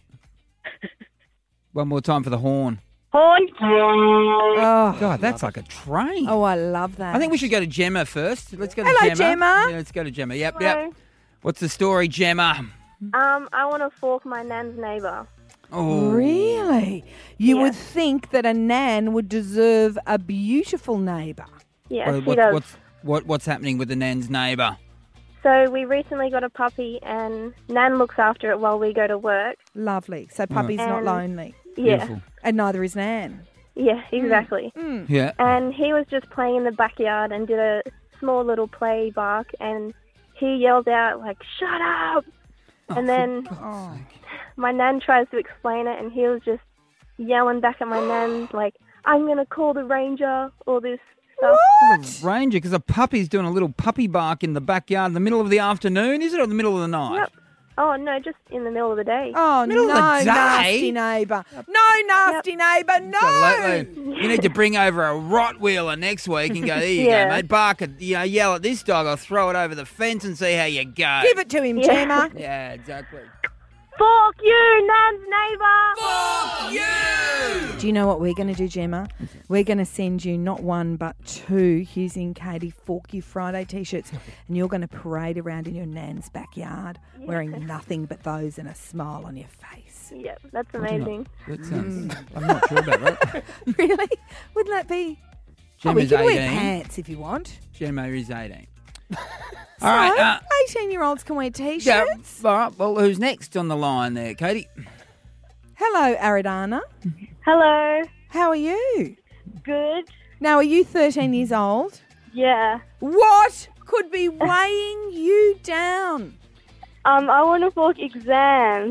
[SPEAKER 5] one more time for the horn.
[SPEAKER 9] Horn.
[SPEAKER 4] Oh.
[SPEAKER 5] God, that's like a train.
[SPEAKER 4] oh, I love that.
[SPEAKER 5] I think we should go to Gemma first. Let's go to
[SPEAKER 4] Hello,
[SPEAKER 5] Gemma.
[SPEAKER 4] Gemma.
[SPEAKER 5] Yeah, let's go to Gemma. Yep, yep. What's the story, Gemma?
[SPEAKER 12] Um, I want to fork my nan's neighbour.
[SPEAKER 5] Oh,
[SPEAKER 4] Really? You
[SPEAKER 12] Yeah.
[SPEAKER 4] would think that a nan would deserve a beautiful neighbour.
[SPEAKER 12] Yes,
[SPEAKER 5] What,
[SPEAKER 12] he
[SPEAKER 5] what,
[SPEAKER 12] does.
[SPEAKER 5] what's what, what's happening with the nan's neighbour?
[SPEAKER 12] So we recently got a puppy, and Nan looks after it while we go to work.
[SPEAKER 4] Lovely. So puppy's not
[SPEAKER 12] And-
[SPEAKER 4] lonely.
[SPEAKER 12] Yeah,
[SPEAKER 5] Beautiful.
[SPEAKER 4] And neither is Nan.
[SPEAKER 12] yeah, exactly.
[SPEAKER 5] Yeah.
[SPEAKER 12] And he was just playing in the backyard and did a small little play bark, and he yelled out like, "Shut up!" And then
[SPEAKER 4] Oh.
[SPEAKER 12] my nan tries to explain it, and he was just yelling back at my nan like, "I'm gonna call the ranger," all this stuff.
[SPEAKER 5] The Ranger, because a puppy's doing a little puppy bark in the backyard in the middle of the afternoon, is it, or the middle of the night?
[SPEAKER 12] Yep. Oh no, just in the middle of the day.
[SPEAKER 4] Oh,
[SPEAKER 5] Middle
[SPEAKER 4] no,
[SPEAKER 5] of the day?
[SPEAKER 4] nasty neighbour. No, nasty neighbour, no.
[SPEAKER 5] Absolutely. You need to bring over a Rottweiler next week and go, there you
[SPEAKER 12] Yeah.
[SPEAKER 5] go, mate. Bark at, you know, yell at this dog. I'll throw it over the fence and see how you go.
[SPEAKER 4] Give it to him,
[SPEAKER 12] Yeah.
[SPEAKER 4] Gemma.
[SPEAKER 5] Yeah, exactly.
[SPEAKER 12] Fuck you, Nan's neighbour.
[SPEAKER 5] Fuck you.
[SPEAKER 4] Do you know what we're going to do, Gemma? We're going to send you not one but two Hughes and Katie Fork You Friday t-shirts, and you're going to parade around in your nan's backyard
[SPEAKER 12] Yeah.
[SPEAKER 4] wearing nothing but those and a smile on your face.
[SPEAKER 12] Yeah, that's amazing.
[SPEAKER 5] That sounds, I'm not sure about that.
[SPEAKER 4] Really? Wouldn't that be? Oh, we
[SPEAKER 5] Gemma's
[SPEAKER 4] can wear
[SPEAKER 5] eighteen.
[SPEAKER 4] pants if you want.
[SPEAKER 5] Gemma is eighteen.
[SPEAKER 4] So,
[SPEAKER 5] All right. Uh,
[SPEAKER 4] eighteen-year-olds can wear t-shirts.
[SPEAKER 5] yeah, all right. Well, who's next on the line there, Katie?
[SPEAKER 4] Hello, Aridana.
[SPEAKER 12] Hello.
[SPEAKER 4] How are you?
[SPEAKER 12] Good.
[SPEAKER 4] Now, are you thirteen years old?
[SPEAKER 12] Yeah.
[SPEAKER 4] What could be weighing you down?
[SPEAKER 12] Um, I want to fork exams.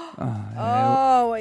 [SPEAKER 4] Oh,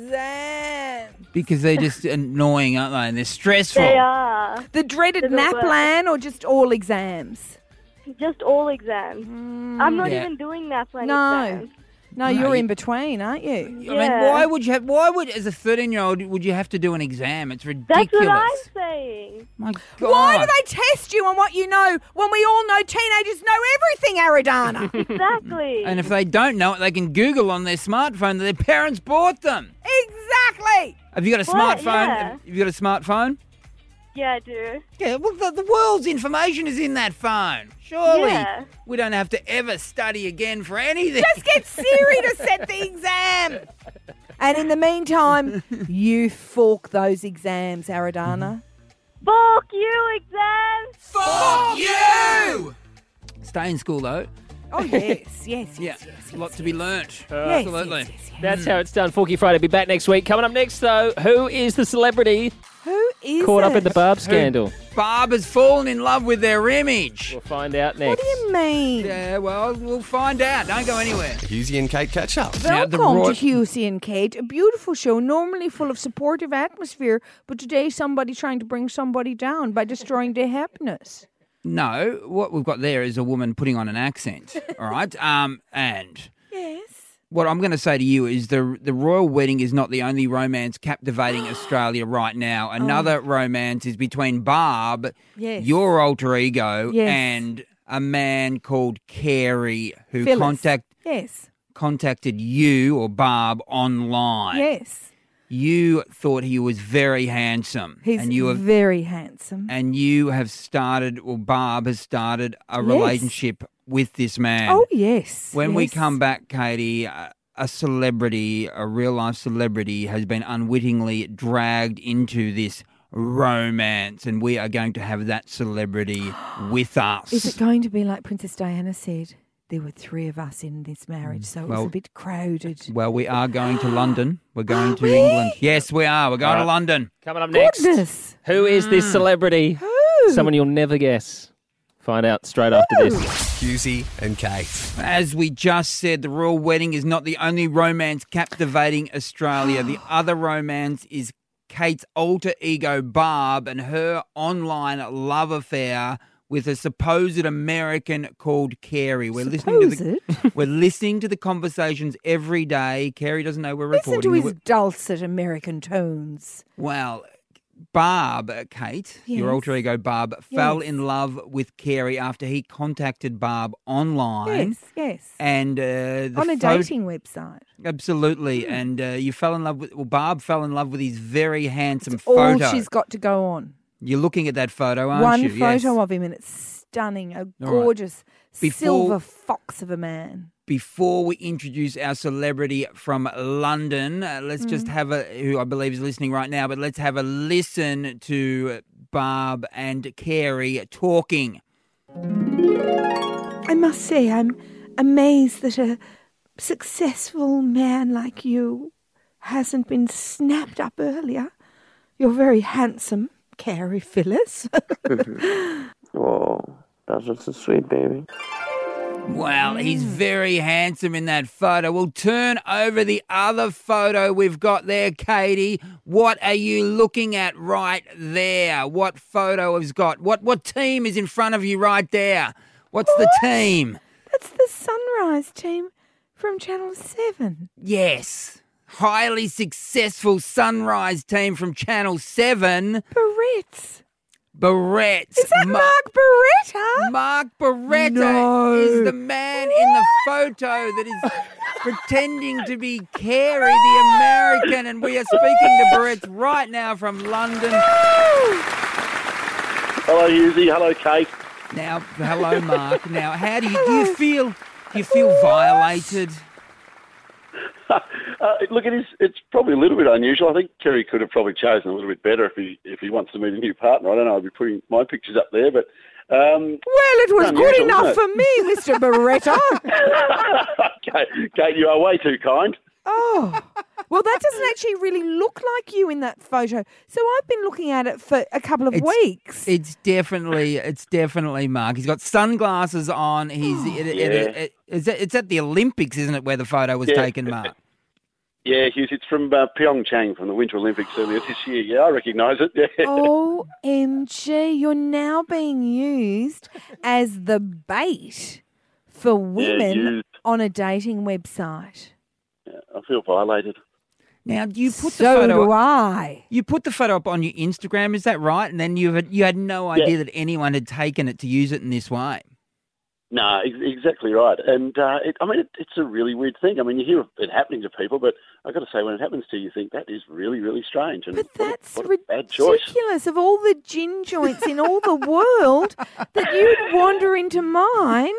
[SPEAKER 4] exam.
[SPEAKER 5] Because they're just annoying, aren't they? And they're stressful.
[SPEAKER 12] They are.
[SPEAKER 4] The dreaded
[SPEAKER 12] Doesn't work.
[SPEAKER 4] NAPLAN or just all exams?
[SPEAKER 12] Just all exams. I'm not
[SPEAKER 5] Yeah.
[SPEAKER 12] even doing NAPLAN
[SPEAKER 4] No.
[SPEAKER 12] exams.
[SPEAKER 4] No,
[SPEAKER 5] No,
[SPEAKER 4] you're
[SPEAKER 5] you-
[SPEAKER 4] in between, aren't you?
[SPEAKER 5] I mean,
[SPEAKER 12] Yeah.
[SPEAKER 5] why would you have? Why would, as a thirteen-year-old, would you have to do an exam? It's ridiculous.
[SPEAKER 12] That's what I'm saying.
[SPEAKER 5] My God.
[SPEAKER 4] Why do they test you on what you know when we all know teenagers know everything, Aridana?
[SPEAKER 12] Exactly.
[SPEAKER 5] And if they don't know it, they can Google on their smartphone that their parents bought them.
[SPEAKER 4] Exactly.
[SPEAKER 5] Have you got a
[SPEAKER 12] What?
[SPEAKER 5] smartphone?
[SPEAKER 12] Yeah.
[SPEAKER 5] Have you got a smartphone?
[SPEAKER 12] Yeah, I do.
[SPEAKER 5] Yeah, well, the, the world's information is in that phone. Surely
[SPEAKER 12] Yeah.
[SPEAKER 5] we don't have to ever study again for anything.
[SPEAKER 4] Just get Siri to set the exam. And in the meantime, you fork those exams, Aridana.
[SPEAKER 12] Fuck you, exams.
[SPEAKER 5] Fuck you! Stay in school, though.
[SPEAKER 4] Oh, yes, yes,
[SPEAKER 5] Yeah,
[SPEAKER 4] yes, yes.
[SPEAKER 5] a lot to be learnt.
[SPEAKER 4] Yes,
[SPEAKER 5] Absolutely.
[SPEAKER 4] yes, yes, yes.
[SPEAKER 3] That's how it's done. Forky Friday. Be back next week. Coming up next, though, who is the celebrity
[SPEAKER 4] Who is
[SPEAKER 3] caught up
[SPEAKER 4] it?
[SPEAKER 3] in the Barb scandal?
[SPEAKER 5] Barb has fallen in love with their image.
[SPEAKER 3] We'll find out
[SPEAKER 4] What
[SPEAKER 3] next.
[SPEAKER 4] do you mean?
[SPEAKER 5] Yeah, well, we'll find out. Don't go anywhere.
[SPEAKER 1] Hughesy and Kate catch up.
[SPEAKER 5] Now, the
[SPEAKER 4] Welcome
[SPEAKER 5] Roy-
[SPEAKER 4] to Husey and Kate, a beautiful show, normally full of supportive atmosphere, but today somebody trying to bring somebody down by destroying their happiness.
[SPEAKER 5] No, what we've got there is a woman putting on an accent, all right? Um, and
[SPEAKER 4] Yes.
[SPEAKER 5] what I'm going to say to you is the the royal wedding is not the only romance captivating Australia right now. Another romance is between Barb,
[SPEAKER 4] Yes.
[SPEAKER 5] your alter ego,
[SPEAKER 4] Yes.
[SPEAKER 5] and a man called Carey who
[SPEAKER 4] Phyllis.
[SPEAKER 5] contact
[SPEAKER 4] Yes.
[SPEAKER 5] contacted you or Barb online.
[SPEAKER 4] Yes.
[SPEAKER 5] You thought he was very handsome,
[SPEAKER 4] He's
[SPEAKER 5] and you have
[SPEAKER 4] very handsome.
[SPEAKER 5] and you have started, or Barb has started, a
[SPEAKER 4] Yes.
[SPEAKER 5] relationship with this man.
[SPEAKER 4] Oh, yes.
[SPEAKER 5] When we
[SPEAKER 4] yes.
[SPEAKER 5] come back, Katie, a, a celebrity, a real life celebrity, has been unwittingly dragged into this romance, and we are going to have that celebrity with us.
[SPEAKER 4] Is it going to be like Princess Diana said? There were three of us in this marriage, so it was
[SPEAKER 5] Well-
[SPEAKER 4] a bit crowded.
[SPEAKER 5] Well, we are going to London. We're going to
[SPEAKER 4] Really?
[SPEAKER 5] England. Yes, we are. We're going
[SPEAKER 3] All
[SPEAKER 5] to
[SPEAKER 3] right.
[SPEAKER 5] London.
[SPEAKER 3] Coming up next.
[SPEAKER 4] Goodness.
[SPEAKER 3] Who is this celebrity?
[SPEAKER 4] Who?
[SPEAKER 3] Someone you'll never guess. Find out straight after this.
[SPEAKER 1] Hughesy and Kate.
[SPEAKER 5] As we just said, the royal wedding is not the only romance captivating Australia. The other romance is Kate's alter ego Barb and her online love affair with a supposed American called Carey. We're listening to the we're listening to the conversations every day. Carey doesn't know we're
[SPEAKER 4] Listen
[SPEAKER 5] recording.
[SPEAKER 4] to his dulcet American tones.
[SPEAKER 5] Well, Barb, uh, Kate, your
[SPEAKER 4] Yes.
[SPEAKER 5] alter ego Barb, fell
[SPEAKER 4] Yes.
[SPEAKER 5] in love with Carey after he contacted Barb online.
[SPEAKER 4] Yes, yes.
[SPEAKER 5] And uh, the
[SPEAKER 4] On a
[SPEAKER 5] photo-
[SPEAKER 4] dating website.
[SPEAKER 5] Absolutely. And uh, you fell in love with, well, Barb fell in love with his very handsome
[SPEAKER 4] All
[SPEAKER 5] photo.
[SPEAKER 4] she's got to go on.
[SPEAKER 5] You're looking at that photo, aren't
[SPEAKER 4] One
[SPEAKER 5] you?
[SPEAKER 4] photo
[SPEAKER 5] Yes.
[SPEAKER 4] of him, and it's stunning. A
[SPEAKER 5] right.
[SPEAKER 4] gorgeous
[SPEAKER 5] Before-
[SPEAKER 4] silver fox of a man.
[SPEAKER 5] Before we introduce our celebrity from London, uh, let's just
[SPEAKER 4] Mm.
[SPEAKER 5] have a, who I believe is listening right now, but let's have a listen to Barb and Carey talking.
[SPEAKER 4] I must say, I'm amazed that a successful man like you hasn't been snapped up earlier. You're very handsome, Carey Phyllis.
[SPEAKER 13] Oh, that's just so sweet, baby.
[SPEAKER 5] Well,
[SPEAKER 4] Mm.
[SPEAKER 5] he's very handsome in that photo. We'll turn over the other photo we've got there, Katie. What are you looking at right there? What photo has got? What what team is in front of you right there? What's the team?
[SPEAKER 4] That's the Sunrise team from Channel seven.
[SPEAKER 5] Yes. Highly successful Sunrise team from Channel seven.
[SPEAKER 4] Barrett's.
[SPEAKER 5] Barrett's.
[SPEAKER 4] Is that
[SPEAKER 5] Ma-
[SPEAKER 4] Mark Barretta?
[SPEAKER 5] Mark Barretta
[SPEAKER 4] No.
[SPEAKER 5] is the man in the photo that is pretending to be Carey, the American, and we are speaking to Barrett's right now from London.
[SPEAKER 14] Hello, Yuzi. Hello, Kate.
[SPEAKER 5] Now, hello, Mark. Now, how do you do? You feel? Do you feel violated?
[SPEAKER 14] Uh, look, it is. It's probably a little bit unusual. I think Kerry could have probably chosen a little bit better if he if he wants to meet a new partner. I don't know. I'll be putting my pictures up there, but um,
[SPEAKER 4] well, it was
[SPEAKER 14] unusual,
[SPEAKER 4] good enough
[SPEAKER 14] isn't
[SPEAKER 4] for me, Mister Beretta.
[SPEAKER 14] Kate, Kate, you are way too kind.
[SPEAKER 4] Oh, well, that doesn't actually really look like you in that photo. So I've been looking at it for a couple of
[SPEAKER 5] It's-
[SPEAKER 4] weeks.
[SPEAKER 5] It's definitely, it's definitely Mark. He's got sunglasses on. He's, it, it,
[SPEAKER 14] Yeah.
[SPEAKER 5] it, it, it's, at, it's at the Olympics, isn't it, where the photo was
[SPEAKER 14] Yeah.
[SPEAKER 5] taken, Mark?
[SPEAKER 14] Yeah, Hughes, it's from uh, Pyeongchang, from the Winter Olympics earlier this year. Yeah, I recognise it. Yeah.
[SPEAKER 4] O M G, you're now being used as the bait for women
[SPEAKER 14] used.
[SPEAKER 4] on a dating website.
[SPEAKER 14] Yeah, I feel violated.
[SPEAKER 5] Now, you put
[SPEAKER 4] So
[SPEAKER 5] the photo
[SPEAKER 4] do I.
[SPEAKER 5] You put the photo up on your Instagram, is that right? And then you had, you had no idea that anyone had taken it to use it in this way.
[SPEAKER 14] No, ex- exactly right. And, uh, it, I mean, it, it's a really weird thing. I mean, you hear of it happening to people, but I've got to say, when it happens to you, you think that is really, really strange. And
[SPEAKER 4] But that's
[SPEAKER 14] what a, what a bad choice.
[SPEAKER 4] ridiculous. Of all the gin joints in all the world, that you'd wander into mine.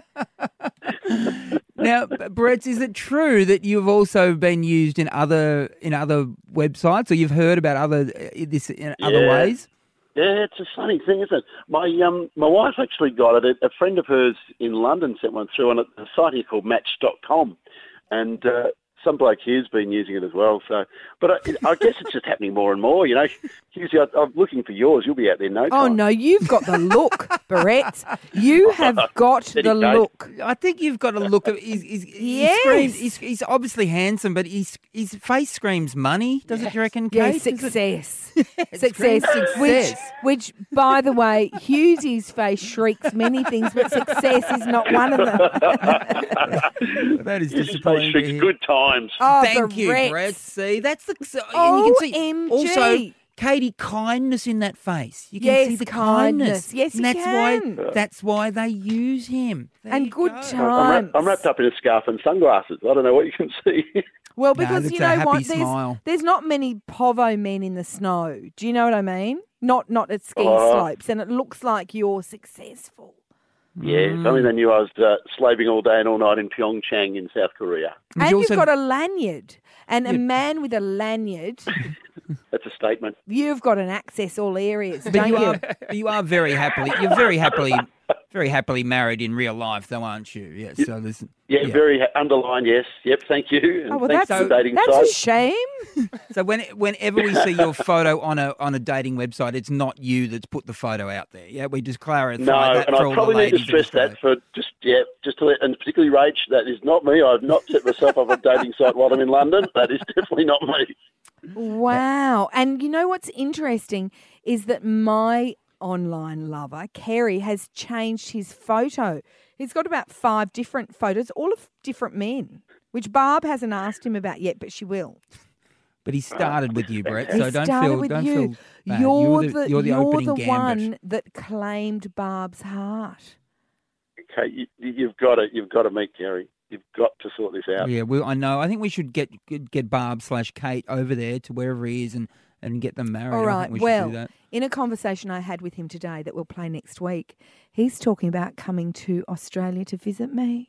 [SPEAKER 5] Now, Brett, is it true that you've also been used in other in other websites, or you've heard about other uh, this in other
[SPEAKER 14] Yeah.
[SPEAKER 5] ways?
[SPEAKER 14] Yeah, it's a funny thing, isn't it? My um, my wife actually got it. A, a friend of hers in London sent one through on a, a site here called Match dot com, and uh, some bloke here's been using it as well. So, but I, I guess it's just happening more and more. You know, Hughes, I, I'm looking for yours. You'll be out there no time.
[SPEAKER 4] Oh, no, you've got the look, Barrett. You have got
[SPEAKER 14] Steady,
[SPEAKER 4] the
[SPEAKER 14] Kate.
[SPEAKER 4] look.
[SPEAKER 5] I think you've got a look of. He's, he's, he
[SPEAKER 4] Yes.
[SPEAKER 5] screams, he's, he's obviously handsome, but his his face screams money. Does it? Do you reckon,
[SPEAKER 4] Yeah,
[SPEAKER 5] Kate? Does it-
[SPEAKER 4] success.
[SPEAKER 5] It
[SPEAKER 4] Success.
[SPEAKER 5] screams success.
[SPEAKER 4] Which, which, by the way, Hughesy's face shrieks many things, but success is not one of them.
[SPEAKER 5] That is
[SPEAKER 14] Hughes'
[SPEAKER 5] disappointing.
[SPEAKER 14] face
[SPEAKER 5] to
[SPEAKER 14] shrieks
[SPEAKER 5] hear.
[SPEAKER 14] good times.
[SPEAKER 4] Oh,
[SPEAKER 5] Thank you,
[SPEAKER 4] Barrett.
[SPEAKER 5] Brett. See, that's the. So, and you can see
[SPEAKER 4] O M G.
[SPEAKER 5] also, Katie, kindness in that face. You can
[SPEAKER 4] Yes,
[SPEAKER 5] see the
[SPEAKER 4] kindness.
[SPEAKER 5] kindness.
[SPEAKER 4] Yes,
[SPEAKER 5] and
[SPEAKER 4] you
[SPEAKER 5] that's
[SPEAKER 4] can.
[SPEAKER 5] why. That's why they use him. There
[SPEAKER 4] And
[SPEAKER 5] you
[SPEAKER 4] good
[SPEAKER 5] go.
[SPEAKER 4] times.
[SPEAKER 14] I'm, wrapped, I'm wrapped up in a scarf and sunglasses. I don't know what you can see.
[SPEAKER 4] Well,
[SPEAKER 5] No,
[SPEAKER 4] because
[SPEAKER 5] that's
[SPEAKER 4] you
[SPEAKER 5] a
[SPEAKER 4] know
[SPEAKER 5] happy
[SPEAKER 4] what, there's,
[SPEAKER 5] smile.
[SPEAKER 4] there's not many povo men in the snow. Do you know what I mean? Not not at ski
[SPEAKER 14] Oh.
[SPEAKER 4] slopes, and it looks like you're successful.
[SPEAKER 14] Yeah, if only they knew I was uh, slaving all day and all night in Pyeongchang in South Korea.
[SPEAKER 5] Would
[SPEAKER 4] And
[SPEAKER 5] you
[SPEAKER 4] you've
[SPEAKER 5] also-
[SPEAKER 4] got a lanyard, and a man with a lanyard,
[SPEAKER 14] That's a statement.
[SPEAKER 4] you've got an access all areas,
[SPEAKER 5] But
[SPEAKER 4] don't
[SPEAKER 5] you
[SPEAKER 4] you?
[SPEAKER 5] are, you are very happily. You're very happily, very happily married in real life, though, aren't you? Yes. So there's.
[SPEAKER 14] Yeah, very ha- underlined, yes. Yep, thank you. And
[SPEAKER 4] Oh, well,
[SPEAKER 14] thanks
[SPEAKER 4] that's,
[SPEAKER 14] for the dating
[SPEAKER 4] that's
[SPEAKER 14] site.
[SPEAKER 4] a shame.
[SPEAKER 5] So when, whenever we see your photo on a on a dating website, it's not you that's put the photo out there. Yeah, we just clarify
[SPEAKER 14] No,
[SPEAKER 5] that
[SPEAKER 14] and
[SPEAKER 5] for
[SPEAKER 14] I
[SPEAKER 5] all
[SPEAKER 14] probably
[SPEAKER 5] the
[SPEAKER 14] need to
[SPEAKER 5] ladies in
[SPEAKER 14] stress
[SPEAKER 5] Australia.
[SPEAKER 14] that for just, yeah, just to let, and particularly Rach, that is not me. I've not set myself up a dating site while I'm in London. That is definitely not me.
[SPEAKER 4] Wow. And you know what's interesting is that my online lover, Kerry, has changed his photo. He's got about five different photos, all of different men, which Barb hasn't asked him about yet, but she will.
[SPEAKER 5] But he started with you, Brett.
[SPEAKER 4] He
[SPEAKER 5] So don't
[SPEAKER 4] started
[SPEAKER 5] feel
[SPEAKER 4] with
[SPEAKER 5] don't
[SPEAKER 4] you.
[SPEAKER 5] feel bad.
[SPEAKER 4] You're,
[SPEAKER 5] the,
[SPEAKER 4] the,
[SPEAKER 5] you're the opening
[SPEAKER 4] the
[SPEAKER 5] gambit.
[SPEAKER 4] one that claimed Barb's heart.
[SPEAKER 14] Okay, you, you've got to, you've got to meet Gary. You've got to sort this out.
[SPEAKER 5] Yeah, well, I know. I think we should get get, get Barb slash Kate over there to wherever he is and, and get them married.
[SPEAKER 4] All
[SPEAKER 5] I
[SPEAKER 4] right.
[SPEAKER 5] think we
[SPEAKER 4] Well,
[SPEAKER 5] should do that.
[SPEAKER 4] in a conversation I had with him today that we'll play next week, he's talking about coming to Australia to visit me.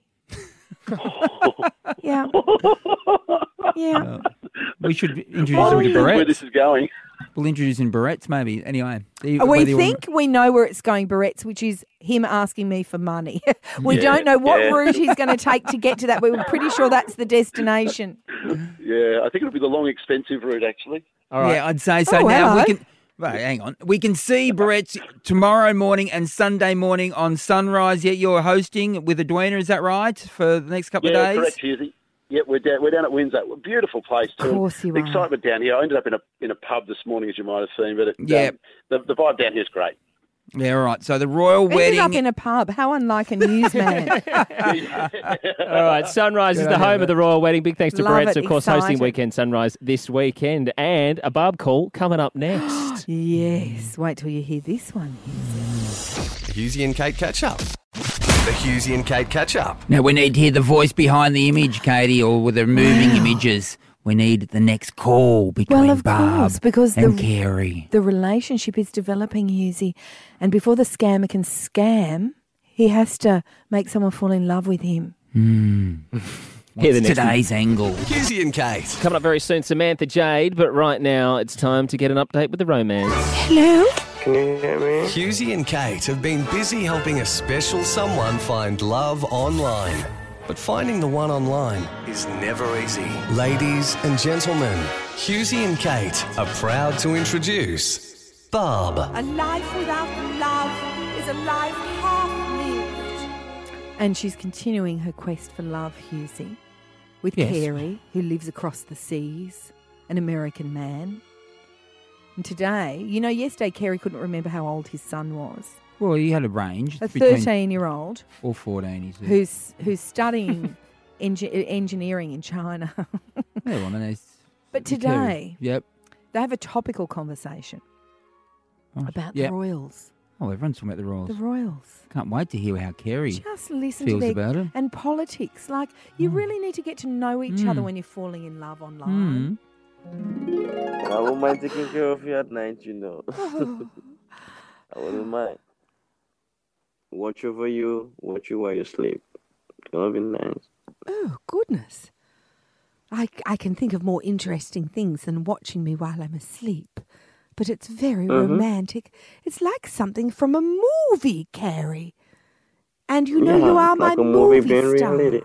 [SPEAKER 4] Yeah. Yeah.
[SPEAKER 5] Uh, we should introduce
[SPEAKER 14] I
[SPEAKER 5] him to
[SPEAKER 14] understand where this
[SPEAKER 5] Barrett's.
[SPEAKER 14] is going.
[SPEAKER 5] We'll introduce him to Barrett's maybe. Anyway. See
[SPEAKER 4] we
[SPEAKER 5] whether you
[SPEAKER 4] think we know where it's going, Barrett's, which is him asking me for money. we
[SPEAKER 14] Yeah,
[SPEAKER 4] don't know what
[SPEAKER 14] yeah.
[SPEAKER 4] route he's going to take to get to that, but we're pretty sure that's the destination.
[SPEAKER 14] Yeah, I think it'll be the long, expensive route, actually.
[SPEAKER 5] All right. Yeah, I'd say so.
[SPEAKER 4] Oh,
[SPEAKER 5] now
[SPEAKER 4] hello.
[SPEAKER 5] we can. Right, hang on. We can see Barrett's tomorrow morning and Sunday morning on Sunrise. Yet you're hosting with Edwina, is that right? For the next couple
[SPEAKER 14] Yeah,
[SPEAKER 5] of days.
[SPEAKER 14] correct, Husey. Yeah, we're down, we're down at Windsor. Beautiful place, too.
[SPEAKER 4] Of course you
[SPEAKER 14] the
[SPEAKER 4] are.
[SPEAKER 14] excitement down here. I ended up in a in a pub this morning, as you might have seen, but it,
[SPEAKER 5] Yeah.
[SPEAKER 14] um, the, the vibe down here is great.
[SPEAKER 5] Yeah, all right. So the royal
[SPEAKER 4] Ended
[SPEAKER 5] wedding.
[SPEAKER 4] up in a pub. How unlike a newsman.
[SPEAKER 3] All right, Sunrise
[SPEAKER 5] Good
[SPEAKER 3] is the
[SPEAKER 5] on you,
[SPEAKER 3] home of the royal wedding. Big thanks to
[SPEAKER 4] Love
[SPEAKER 3] Barrett's,
[SPEAKER 4] it,
[SPEAKER 3] of course, hosting
[SPEAKER 4] excited.
[SPEAKER 3] Weekend Sunrise this weekend. And a Barb call coming up next.
[SPEAKER 4] Yes. Wait till you hear this one.
[SPEAKER 1] Husey and Kate catch up. The Hughesy and Kate catch-up.
[SPEAKER 5] Now, we need to hear the voice behind the image, Katie, or with the moving
[SPEAKER 4] Wow.
[SPEAKER 5] images. We need the next call between
[SPEAKER 4] Well, of
[SPEAKER 5] Barb
[SPEAKER 4] course, because
[SPEAKER 5] and
[SPEAKER 4] the,
[SPEAKER 5] Carey.
[SPEAKER 4] the relationship is developing, Hughesy. And before the scammer can scam, he has to make someone fall in love with him.
[SPEAKER 5] Hmm.
[SPEAKER 3] Hear the
[SPEAKER 5] What's
[SPEAKER 3] next
[SPEAKER 5] today's
[SPEAKER 3] one.
[SPEAKER 5] angle?
[SPEAKER 1] Hughesy and Kate.
[SPEAKER 3] Coming up very soon, Samantha Jade, but right now it's time to get an update with the romance.
[SPEAKER 4] Hello?
[SPEAKER 13] Can you hear me?
[SPEAKER 1] Hughesy and Kate have been busy helping a special someone find love online. But finding the one online is never easy. Ladies and gentlemen, Hughesy and Kate are proud to introduce Barb.
[SPEAKER 4] A life without love is a life half-lived. And she's continuing her quest for love, Hughesy, with
[SPEAKER 5] Yes.
[SPEAKER 4] Carey, who lives across the seas, an American man. And today, you know, yesterday Carey couldn't remember how old his son was.
[SPEAKER 5] Well, he had a range.
[SPEAKER 4] A
[SPEAKER 5] between-
[SPEAKER 4] thirteen-year-old
[SPEAKER 5] Or fourteen, he said.
[SPEAKER 4] who's who's studying engi- engineering in China.
[SPEAKER 5] Yeah, well, I mean, it's-
[SPEAKER 4] But
[SPEAKER 5] Carey.
[SPEAKER 4] today,
[SPEAKER 5] Yep.
[SPEAKER 4] they have a topical conversation
[SPEAKER 5] Oh,
[SPEAKER 4] about
[SPEAKER 5] yep.
[SPEAKER 4] the Royals.
[SPEAKER 5] Oh, everyone's talking about the Royals.
[SPEAKER 4] The Royals.
[SPEAKER 5] Can't wait to hear how Carey
[SPEAKER 4] Just listen
[SPEAKER 5] feels
[SPEAKER 4] to their
[SPEAKER 5] about it.
[SPEAKER 4] and politics. Like you really need to get to know each other
[SPEAKER 5] Mm.
[SPEAKER 4] when you're falling in love online.
[SPEAKER 13] I won't mind taking care of you at night, you know. I wouldn't mind. Watch over you, watch you while you sleep. It's gonna be nice.
[SPEAKER 4] Oh goodness! I I can think of more interesting things than watching me while I'm asleep. But it's very
[SPEAKER 13] Mhm.
[SPEAKER 4] romantic. It's like something from a movie, Carey. And you know you
[SPEAKER 13] Yeah,
[SPEAKER 4] are
[SPEAKER 13] it's like
[SPEAKER 4] my
[SPEAKER 13] a movie
[SPEAKER 4] movie
[SPEAKER 13] being
[SPEAKER 4] star.
[SPEAKER 13] related.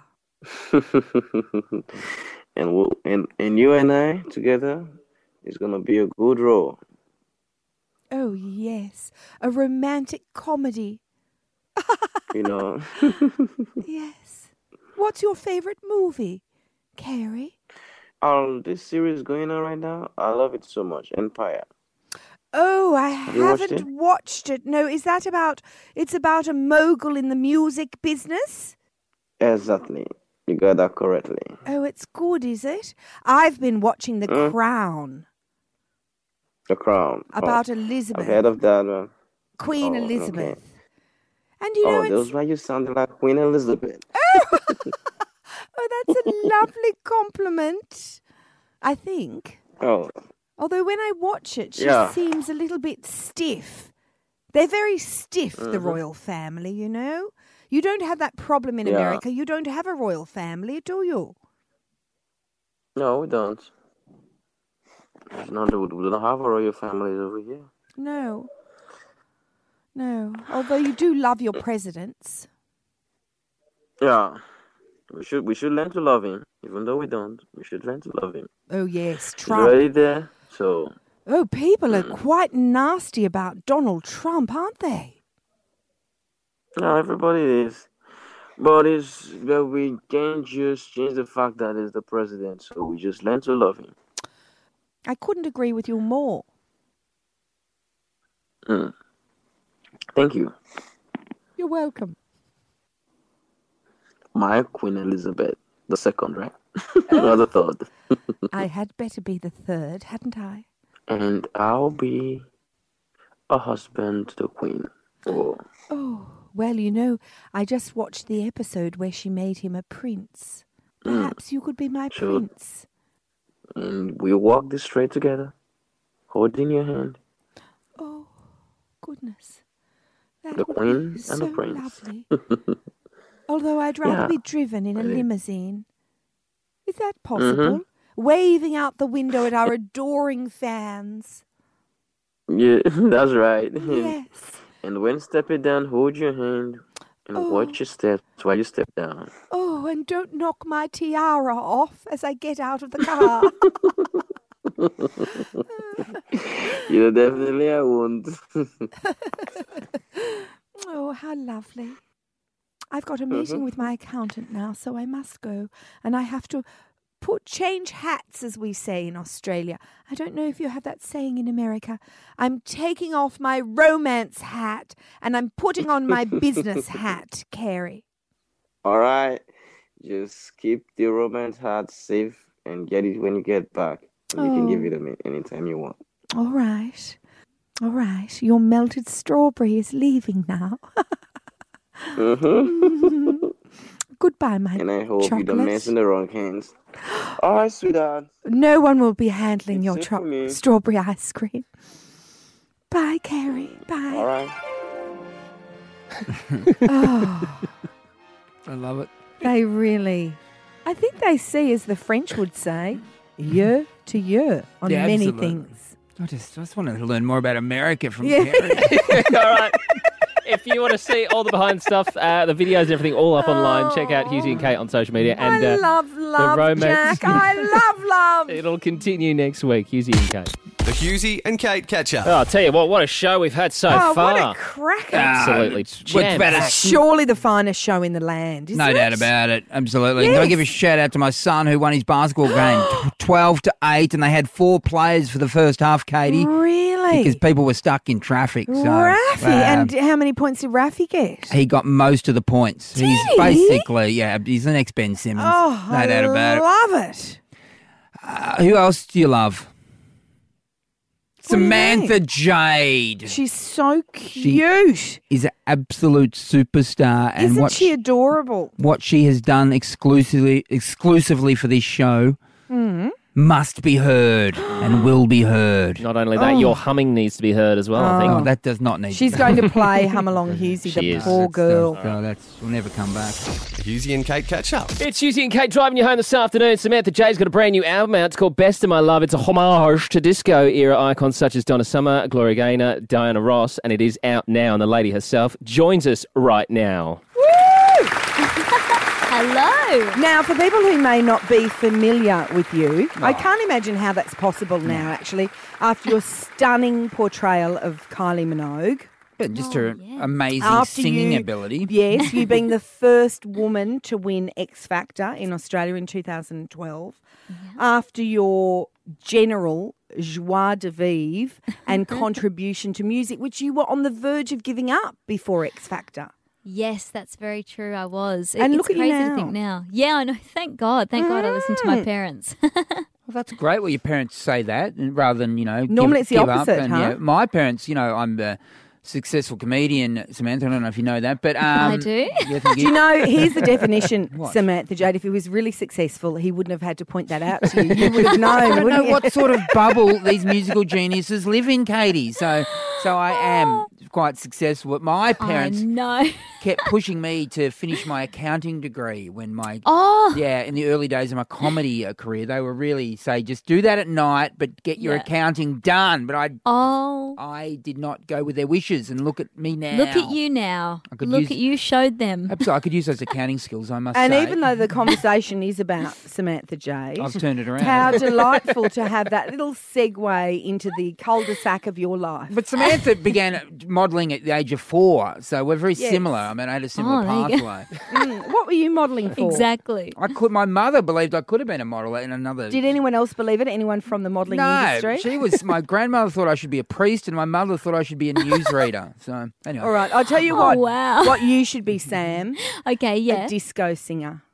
[SPEAKER 13] and we'll, and and you and I together is gonna be a good role.
[SPEAKER 4] Oh yes, a romantic comedy.
[SPEAKER 13] You know.
[SPEAKER 4] Yes. What's your favorite movie, Carey?
[SPEAKER 13] Oh, this series going on right now, I love it so much. Empire.
[SPEAKER 4] Oh, I
[SPEAKER 13] Have you watched
[SPEAKER 4] haven't
[SPEAKER 13] it?
[SPEAKER 4] watched it. No, is that about? It's about a mogul in the music business.
[SPEAKER 13] Exactly. You got that correctly.
[SPEAKER 4] Oh, it's good, is it? I've been watching The
[SPEAKER 13] Mm.
[SPEAKER 4] Crown
[SPEAKER 13] The Crown.
[SPEAKER 4] about
[SPEAKER 13] oh,
[SPEAKER 4] Elizabeth,
[SPEAKER 13] I've heard of that one.
[SPEAKER 4] Queen
[SPEAKER 13] Oh,
[SPEAKER 4] Elizabeth.
[SPEAKER 13] okay.
[SPEAKER 4] And you know,
[SPEAKER 13] Oh,
[SPEAKER 4] it's
[SPEAKER 13] that's why you sounded like Queen Elizabeth.
[SPEAKER 4] oh, that's a lovely compliment. I think.
[SPEAKER 13] Oh,
[SPEAKER 4] Although when I watch it, she
[SPEAKER 13] Yeah.
[SPEAKER 4] seems a little bit stiff. They're very stiff, the
[SPEAKER 13] Mhm.
[SPEAKER 4] royal family, you know? You don't have that problem in
[SPEAKER 13] Yeah.
[SPEAKER 4] America. You don't have a royal family, do you?
[SPEAKER 13] no, we don't. No, we we don't have a royal families over here.
[SPEAKER 4] No. No. Although you do love your presidents.
[SPEAKER 13] Yeah, we should we should learn to love him, even though we don't. We should learn to love him.
[SPEAKER 4] Oh, yes,
[SPEAKER 13] He's
[SPEAKER 4] Trump.
[SPEAKER 13] already there, so
[SPEAKER 4] Oh, people are
[SPEAKER 13] Mm.
[SPEAKER 4] quite nasty about Donald Trump, aren't they?
[SPEAKER 13] no, everybody is. But it's but we can't just change the fact that he's the president. So we just learn to love him.
[SPEAKER 4] I couldn't agree with you more.
[SPEAKER 13] Mm. Thank you,
[SPEAKER 4] You're welcome.
[SPEAKER 13] my Queen Elizabeth, the second, right? Not the third.
[SPEAKER 4] I had better be the third, hadn't I?
[SPEAKER 13] And I'll be a husband to the Queen. Oh,
[SPEAKER 4] Oh, well, you know, I just watched the episode where she made him a prince. Perhaps you could be my
[SPEAKER 13] Sure.
[SPEAKER 4] prince.
[SPEAKER 13] and we walk this straight together, holding your hand.
[SPEAKER 4] Oh, goodness. That
[SPEAKER 13] The
[SPEAKER 4] would
[SPEAKER 13] Queen
[SPEAKER 4] be
[SPEAKER 13] and
[SPEAKER 4] so
[SPEAKER 13] the Prince.
[SPEAKER 4] lovely. Although I'd rather
[SPEAKER 13] Yeah.
[SPEAKER 4] be driven in a
[SPEAKER 13] Really.
[SPEAKER 4] limousine. Is that possible? Waving out the window at our adoring fans.
[SPEAKER 13] Yeah, that's right.
[SPEAKER 4] Yes.
[SPEAKER 13] And when stepping down, hold your hand and
[SPEAKER 4] Oh.
[SPEAKER 13] watch your steps while you step down.
[SPEAKER 4] Oh, and don't knock my tiara off as I get out of the car.
[SPEAKER 13] Yeah, definitely I won't.
[SPEAKER 4] Oh, how lovely. I've got a meeting
[SPEAKER 13] Mhm.
[SPEAKER 4] with my accountant now, so I must go. And I have to put change hats, as we say in Australia. I don't know if you have that saying in America. I'm taking off my romance hat and I'm putting on my business hat, Carey.
[SPEAKER 13] All right. Just keep the romance hat safe and get it when you get back. And you can give
[SPEAKER 4] Oh.
[SPEAKER 13] it to me anytime you want.
[SPEAKER 4] All right. All right. Your melted strawberry is leaving now.
[SPEAKER 13] Mm-hmm.
[SPEAKER 4] Goodbye, my
[SPEAKER 13] And I hope you don't
[SPEAKER 4] chocolate.
[SPEAKER 13] mess in the wrong hands. All right, sweetheart.
[SPEAKER 4] No one will be handling your
[SPEAKER 13] it
[SPEAKER 4] tro-
[SPEAKER 13] for me.
[SPEAKER 4] strawberry ice cream. Bye, Carrie. Bye.
[SPEAKER 13] All right.
[SPEAKER 4] Oh,
[SPEAKER 5] I love it.
[SPEAKER 4] they really, I think they see, as the French would say, year to year on
[SPEAKER 5] Yeah,
[SPEAKER 4] many
[SPEAKER 5] absolutely.
[SPEAKER 4] things.
[SPEAKER 5] I just, I just wanted to learn more about America from
[SPEAKER 4] Yeah.
[SPEAKER 5] Carrie.
[SPEAKER 3] All right. If you want to see all the behind stuff, uh, the videos and everything all up online, check out Husey and Kate on social media. And
[SPEAKER 4] I
[SPEAKER 3] uh,
[SPEAKER 4] love, love,
[SPEAKER 3] romance.
[SPEAKER 4] Jack. I love, love.
[SPEAKER 3] it'll continue next week, Husey and Kate.
[SPEAKER 1] The Husey and Kate catch up.
[SPEAKER 3] Oh, I'll tell you what, what a show we've had so
[SPEAKER 4] Oh,
[SPEAKER 3] far.
[SPEAKER 4] what a cracker.
[SPEAKER 3] Absolutely.
[SPEAKER 5] What's
[SPEAKER 3] jam-packed.
[SPEAKER 5] better?
[SPEAKER 4] Surely the finest show in the land, isn't
[SPEAKER 5] No
[SPEAKER 4] it?
[SPEAKER 5] doubt about it. Absolutely.
[SPEAKER 4] Yes.
[SPEAKER 5] Got to give a shout out to my son who won his basketball game tw- twelve to eight, and they had four players for the first half, Katie.
[SPEAKER 4] Really?
[SPEAKER 5] Because people were stuck in traffic. So,
[SPEAKER 4] Raffy.
[SPEAKER 5] uh,
[SPEAKER 4] And how many points did Raffy get?
[SPEAKER 5] he got most of the points.
[SPEAKER 4] Did
[SPEAKER 5] he's
[SPEAKER 4] he?
[SPEAKER 5] basically, yeah, he's the next Ben Simmons.
[SPEAKER 4] Oh,
[SPEAKER 5] no
[SPEAKER 4] I
[SPEAKER 5] doubt about it.
[SPEAKER 4] love it.
[SPEAKER 5] Uh, who else do you love?
[SPEAKER 4] What do you
[SPEAKER 5] Samantha Jade
[SPEAKER 4] She's so cute.
[SPEAKER 5] is an absolute superstar, and
[SPEAKER 4] Isn't
[SPEAKER 5] what
[SPEAKER 4] she adorable?
[SPEAKER 5] what she has done exclusively exclusively for this show
[SPEAKER 4] Mm.
[SPEAKER 5] must be heard and will be heard.
[SPEAKER 3] Not only that,
[SPEAKER 4] Oh.
[SPEAKER 3] your humming needs to be heard as well, I think.
[SPEAKER 5] Oh, that does not need.
[SPEAKER 4] She's
[SPEAKER 5] to
[SPEAKER 4] going to play Hum Along Husey,
[SPEAKER 3] She
[SPEAKER 4] the
[SPEAKER 3] is.
[SPEAKER 4] poor
[SPEAKER 5] That's,
[SPEAKER 4] girl.
[SPEAKER 5] uh, oh, that's will never come back.
[SPEAKER 1] The Husey and Kate catch up.
[SPEAKER 3] It's Husey and Kate driving you home this afternoon. Samantha Jay's got a brand new album out. It's called Best of My Love. It's a homage to disco-era icons such as Donna Summer, Gloria Gaynor, Diana Ross, and it is out now, and the lady herself joins us right now.
[SPEAKER 4] Hello. Now, for people who may not be familiar with you, I can't imagine how that's possible now, actually, after your stunning portrayal of Kylie Minogue.
[SPEAKER 5] But just her amazing
[SPEAKER 4] After
[SPEAKER 5] singing
[SPEAKER 4] you-
[SPEAKER 5] ability.
[SPEAKER 4] Yes, you being the first woman to win X Factor in Australia in two thousand twelve. After your general joie de vivre and contribution to music, which you were on the verge of giving up before X Factor.
[SPEAKER 15] Yes, that's very true. I was.
[SPEAKER 4] And
[SPEAKER 15] it's
[SPEAKER 4] look at you
[SPEAKER 15] crazy to
[SPEAKER 4] now.
[SPEAKER 15] think now. Yeah, I know. Thank God. Thank God I listened to my
[SPEAKER 4] Mm.
[SPEAKER 15] parents.
[SPEAKER 5] Well, that's great. Well, your parents say that and rather than, you know,
[SPEAKER 4] Normally
[SPEAKER 5] give,
[SPEAKER 4] it's the
[SPEAKER 5] give
[SPEAKER 4] opposite,
[SPEAKER 5] up. And,
[SPEAKER 4] huh?
[SPEAKER 5] yeah, my parents, you know, I'm a successful comedian, Samantha. I don't know if you know that, but um,
[SPEAKER 15] I do.
[SPEAKER 5] yeah, thank
[SPEAKER 4] Do you know, here's the definition,
[SPEAKER 5] What?
[SPEAKER 4] Samantha Jade. If he was really successful, he wouldn't have had to point that out to you. You would have known,
[SPEAKER 5] I don't
[SPEAKER 4] wouldn't
[SPEAKER 5] know
[SPEAKER 4] you?
[SPEAKER 5] what sort of bubble these musical geniuses live in, Katie. So, so I am quite successful. But my parents
[SPEAKER 15] know.
[SPEAKER 5] kept pushing me to finish my accounting degree when my
[SPEAKER 15] Oh.
[SPEAKER 5] yeah in the early days of my comedy uh, career. They were really say just do that at night, but get your
[SPEAKER 15] Yeah.
[SPEAKER 5] accounting done. But I
[SPEAKER 15] Oh.
[SPEAKER 5] I did not go with their wishes, and look at me now.
[SPEAKER 15] Look at you now.
[SPEAKER 5] I could
[SPEAKER 15] Look
[SPEAKER 5] use-
[SPEAKER 15] at you showed them.
[SPEAKER 5] Absolutely, I could use those accounting skills. I must
[SPEAKER 4] And
[SPEAKER 5] say.
[SPEAKER 4] even though the conversation is about Samantha Jade,
[SPEAKER 5] I've turned it around.
[SPEAKER 4] how delightful to have that little segue into the cul-de-sac of your life.
[SPEAKER 5] But Samantha began modelling at the age of four, so we're very
[SPEAKER 4] Yes.
[SPEAKER 5] similar. I mean, I had a similar
[SPEAKER 15] Oh, there you go.
[SPEAKER 5] pathway.
[SPEAKER 4] Mm, what were you modelling for?
[SPEAKER 15] Exactly.
[SPEAKER 5] I could. My mother believed I could have been a model in another.
[SPEAKER 4] Did anyone else believe it? Anyone from the modelling
[SPEAKER 5] no,
[SPEAKER 4] industry?
[SPEAKER 5] she was. My grandmother thought I should be a priest, and my mother thought I should be a newsreader. So anyway,
[SPEAKER 4] All right, I'll tell you
[SPEAKER 15] Oh,
[SPEAKER 4] what.
[SPEAKER 15] wow.
[SPEAKER 4] What you should be, Sam.
[SPEAKER 15] Okay, yeah.
[SPEAKER 4] A disco singer.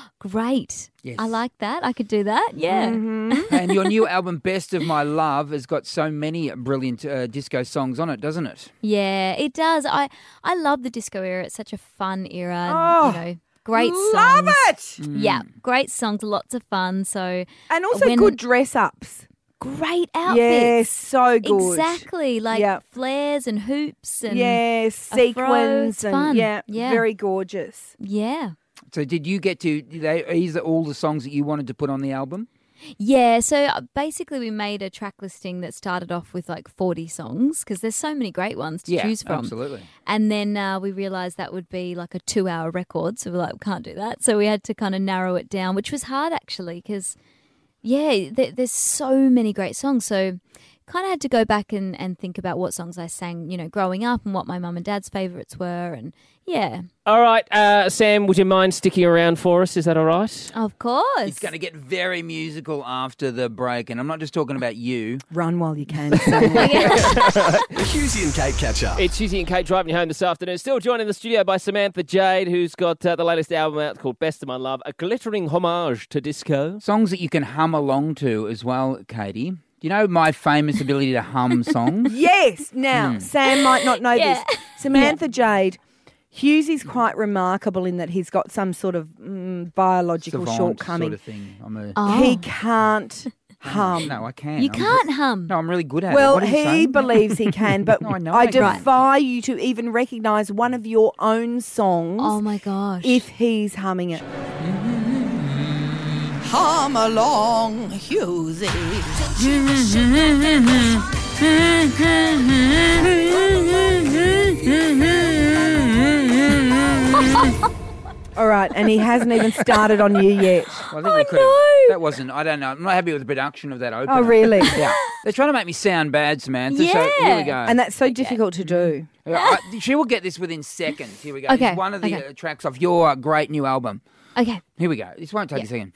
[SPEAKER 15] Great.
[SPEAKER 5] Yes.
[SPEAKER 15] I like that. I could do that. Yeah.
[SPEAKER 4] Mm-hmm.
[SPEAKER 5] and your new album, Best of My Love, has got so many brilliant uh, disco songs on it, doesn't it?
[SPEAKER 15] Yeah, it does. I I love the disco era. It's such a fun era. And,
[SPEAKER 4] Oh,
[SPEAKER 15] you know, great
[SPEAKER 4] love
[SPEAKER 15] songs.
[SPEAKER 4] it!
[SPEAKER 15] Yeah, great songs, lots of fun. So
[SPEAKER 4] And also
[SPEAKER 15] when-
[SPEAKER 4] good dress-ups.
[SPEAKER 15] great outfits.
[SPEAKER 4] Yes, so good.
[SPEAKER 15] Exactly, like
[SPEAKER 4] Yep.
[SPEAKER 15] flares and hoops and
[SPEAKER 4] Yes,
[SPEAKER 15] afros.
[SPEAKER 4] sequins and
[SPEAKER 15] Fun.
[SPEAKER 4] yeah,
[SPEAKER 15] yeah,
[SPEAKER 4] very gorgeous.
[SPEAKER 15] yeah.
[SPEAKER 5] So did you get to? Did they, are these all the songs that you wanted to put on the album?
[SPEAKER 15] Yeah, so uh, basically we made a track listing that started off with like forty songs because there's so many great ones to
[SPEAKER 5] yeah,
[SPEAKER 15] choose from.
[SPEAKER 5] absolutely.
[SPEAKER 15] And then uh, we realised that would be like a two-hour record, so we're like, we can't do that. So we had to kind of narrow it down, which was hard actually because, yeah, there, there's so many great songs. So kind of had to go back and, and think about what songs I sang, you know, growing up and what my mum and dad's favourites were and, yeah.
[SPEAKER 3] All right, uh, Sam, would you mind sticking around for us? Is that all right?
[SPEAKER 15] Of course.
[SPEAKER 5] It's going to get very musical after the break, and I'm not just talking about you.
[SPEAKER 4] Run while you can. Sam.
[SPEAKER 1] Husey and Kate catch up.
[SPEAKER 3] It's Husey and Kate driving you home this afternoon. Still joined in the studio by Samantha Jade, who's got uh, the latest album out called Best of My Love, a glittering homage to disco.
[SPEAKER 5] Songs that you can hum along to as well, Katie. Do you know my famous ability to hum songs?
[SPEAKER 4] Yes. Now,
[SPEAKER 5] Hmm.
[SPEAKER 4] Sam might not know
[SPEAKER 15] Yeah.
[SPEAKER 4] this. Samantha Jade, Hughesy's quite remarkable in that he's got some sort of mm, biological
[SPEAKER 5] Savant
[SPEAKER 4] shortcoming.
[SPEAKER 5] sort of thing. I'm a...
[SPEAKER 15] Oh.
[SPEAKER 4] He can't hum.
[SPEAKER 5] No, I can.
[SPEAKER 15] You
[SPEAKER 5] I'm
[SPEAKER 15] can't
[SPEAKER 5] good.
[SPEAKER 15] hum.
[SPEAKER 5] No, I'm really good at it.
[SPEAKER 4] Well,
[SPEAKER 5] What are you
[SPEAKER 4] he
[SPEAKER 5] saying?
[SPEAKER 4] believes he can, but
[SPEAKER 5] No, I know
[SPEAKER 4] I
[SPEAKER 5] I can.
[SPEAKER 4] defy you to even recognise one of your own songs
[SPEAKER 15] Oh my gosh.
[SPEAKER 4] if he's humming it.
[SPEAKER 16] Hum along, Husey.
[SPEAKER 4] All right, and he hasn't even started on you yet.
[SPEAKER 5] Well, I think we could have. That wasn't. I don't know. I'm not happy with the production of that opener.
[SPEAKER 4] Oh, really?
[SPEAKER 5] Yeah. They're trying to make me sound bad, Samantha. So here we go.
[SPEAKER 4] And that's so difficult to do.
[SPEAKER 5] Yeah, I, she will get this within seconds. Here we go.
[SPEAKER 15] Okay,
[SPEAKER 5] It's one of the
[SPEAKER 15] okay.
[SPEAKER 5] uh, tracks off your uh, great new album.
[SPEAKER 15] Okay.
[SPEAKER 5] Here we go. This won't take a second.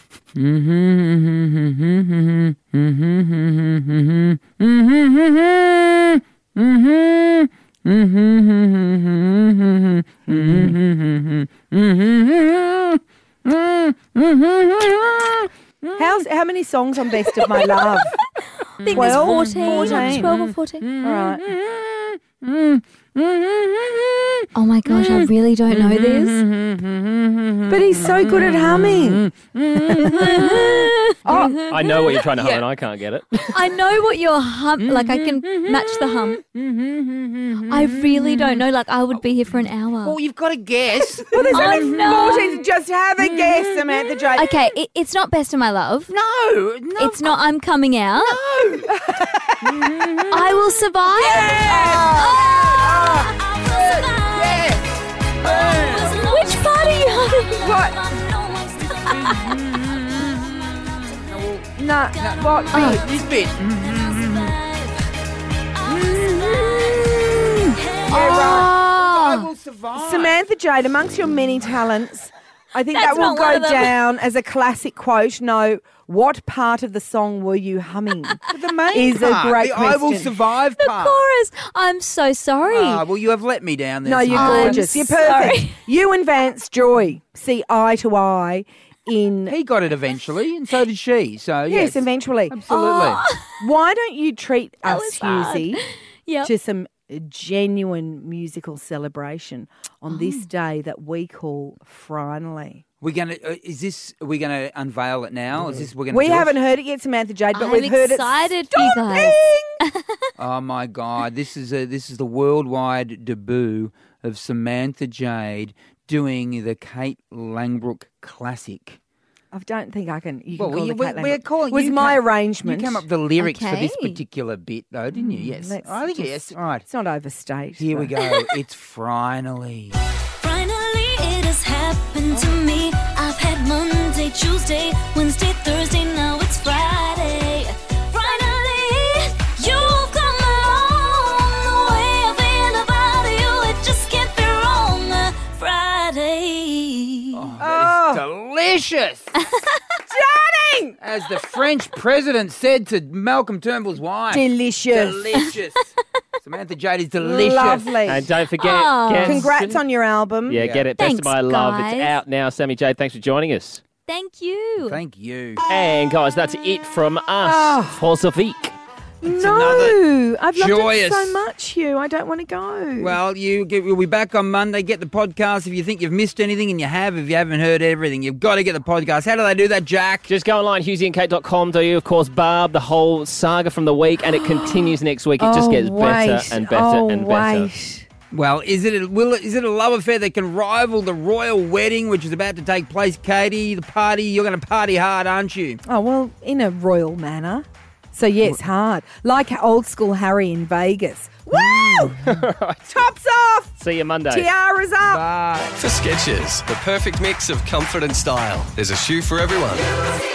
[SPEAKER 4] How's how many songs on Best of My Love?
[SPEAKER 15] I think there's
[SPEAKER 4] twelve?
[SPEAKER 15] fourteen,
[SPEAKER 4] fourteen.
[SPEAKER 15] twelve or fourteen.
[SPEAKER 4] All right.
[SPEAKER 15] Oh my gosh, I really don't know this.
[SPEAKER 4] But he's so good at humming.
[SPEAKER 3] Oh, I know what you're trying to hum and I can't get it.
[SPEAKER 15] I know what your hum, like I can match the hum. I really don't know, like I would be here for an hour.
[SPEAKER 5] Well, you've got to guess.
[SPEAKER 4] Well, there's
[SPEAKER 15] Oh,
[SPEAKER 4] only
[SPEAKER 15] no.
[SPEAKER 4] fourteen. Just have a guess, Samantha J.
[SPEAKER 15] Okay, it, it's not Best of My Love.
[SPEAKER 5] No, no.
[SPEAKER 15] It's not I'm Coming Out.
[SPEAKER 5] No.
[SPEAKER 15] I Will Survive. Which part are you humming?
[SPEAKER 4] No, what
[SPEAKER 15] Oh.
[SPEAKER 4] bit?
[SPEAKER 5] This bit.
[SPEAKER 4] Yeah, right.
[SPEAKER 5] I will survive.
[SPEAKER 4] Samantha Jade, amongst your many talents, I think
[SPEAKER 15] That's
[SPEAKER 4] that will
[SPEAKER 15] not one
[SPEAKER 4] go
[SPEAKER 15] of them.
[SPEAKER 4] down as a classic quote. No, what part of the song were you humming?
[SPEAKER 5] The main
[SPEAKER 4] is
[SPEAKER 5] part,
[SPEAKER 4] a great
[SPEAKER 5] the
[SPEAKER 4] question.
[SPEAKER 5] I will survive
[SPEAKER 15] The
[SPEAKER 5] part.
[SPEAKER 15] chorus. I'm so sorry.
[SPEAKER 5] Ah, well, you have let me down there.
[SPEAKER 4] No, you're
[SPEAKER 5] Samantha.
[SPEAKER 4] gorgeous.
[SPEAKER 15] I'm
[SPEAKER 4] You're perfect.
[SPEAKER 15] sorry.
[SPEAKER 4] You and Vance Joy see eye to eye in.
[SPEAKER 5] He got it eventually, and so did she. So
[SPEAKER 4] Yes,
[SPEAKER 5] yes,
[SPEAKER 4] eventually.
[SPEAKER 5] absolutely.
[SPEAKER 4] Why don't you treat
[SPEAKER 15] That
[SPEAKER 4] us,
[SPEAKER 15] was hard.
[SPEAKER 4] Husey,
[SPEAKER 15] Yep.
[SPEAKER 4] to some genuine musical celebration on
[SPEAKER 15] Oh.
[SPEAKER 4] this day that we call Finally?
[SPEAKER 5] We're gonna. Uh, is this? Are we gonna unveil it now? Is this? We're gonna.
[SPEAKER 4] We
[SPEAKER 5] do it?
[SPEAKER 4] haven't heard it yet, Samantha Jade, but
[SPEAKER 15] I'm
[SPEAKER 4] we've heard
[SPEAKER 15] excited
[SPEAKER 4] it.
[SPEAKER 15] for you guys.
[SPEAKER 5] Oh my God! This is a this is the worldwide debut of Samantha Jade doing the Kate Langbrook classic.
[SPEAKER 4] I don't think I can. You
[SPEAKER 5] Well,
[SPEAKER 4] can call
[SPEAKER 5] we,
[SPEAKER 4] the
[SPEAKER 5] we,
[SPEAKER 4] Cat
[SPEAKER 5] we're
[SPEAKER 4] Language.
[SPEAKER 5] calling.
[SPEAKER 4] It was
[SPEAKER 5] you
[SPEAKER 4] my
[SPEAKER 5] came-
[SPEAKER 4] arrangement.
[SPEAKER 5] You came up with the lyrics for this
[SPEAKER 15] Okay.
[SPEAKER 5] particular bit, though, didn't you? Yes.
[SPEAKER 4] Let's
[SPEAKER 5] I think
[SPEAKER 4] just-
[SPEAKER 5] yes. All right.
[SPEAKER 4] It's not overstate.
[SPEAKER 5] Here we
[SPEAKER 4] but-
[SPEAKER 5] go. It's finally.
[SPEAKER 17] Finally, it has happened to me. I've had Monday, Tuesday, Wednesday, Thursday, now it's Friday. Finally, you've come along. The way I feel about you, it just can't be wrong. Friday.
[SPEAKER 5] Oh, that is delicious.
[SPEAKER 4] Johnny!
[SPEAKER 5] As the French president said to Malcolm Turnbull's wife.
[SPEAKER 4] Delicious.
[SPEAKER 5] Delicious. Samantha Jade is delicious.
[SPEAKER 4] Lovely.
[SPEAKER 3] And don't forget,
[SPEAKER 15] Oh.
[SPEAKER 3] get-
[SPEAKER 4] Congrats on your album.
[SPEAKER 3] Yeah, get it. Best of
[SPEAKER 15] Thanks,
[SPEAKER 3] My Love.
[SPEAKER 15] guys.
[SPEAKER 3] It's out now. Sammy Jade, thanks for joining us.
[SPEAKER 15] Thank you.
[SPEAKER 5] Thank you.
[SPEAKER 3] And guys, that's it from us
[SPEAKER 4] Oh.
[SPEAKER 3] for Sofik.
[SPEAKER 4] No, I've loved
[SPEAKER 5] joyous-
[SPEAKER 4] it so much, Hugh. I don't want to go.
[SPEAKER 5] Well, you get, we'll be back on Monday. Get the podcast. If you think you've missed anything, and you have, if you haven't heard everything, you've got to get the podcast. How do they do that, Jack?
[SPEAKER 3] Just go online, husey and kate dot com. Do you, of course, Barb, the whole saga from the week, and it continues next week. It just
[SPEAKER 4] Oh,
[SPEAKER 3] gets better
[SPEAKER 4] wait.
[SPEAKER 3] and better
[SPEAKER 4] oh,
[SPEAKER 3] and better.
[SPEAKER 4] wait.
[SPEAKER 5] Well, is it a, will it, is it a love affair that can rival the royal wedding, which is about to take place, Katie? The party, you're going to party hard, aren't you?
[SPEAKER 4] Oh, well, in a royal manner. So, yeah, it's hard. Like old school Harry in Vegas. Woo! Tops off!
[SPEAKER 3] See you Monday.
[SPEAKER 4] Tiaras up!
[SPEAKER 5] Bye.
[SPEAKER 1] For Skechers, the perfect mix of comfort and style. There's a shoe for everyone.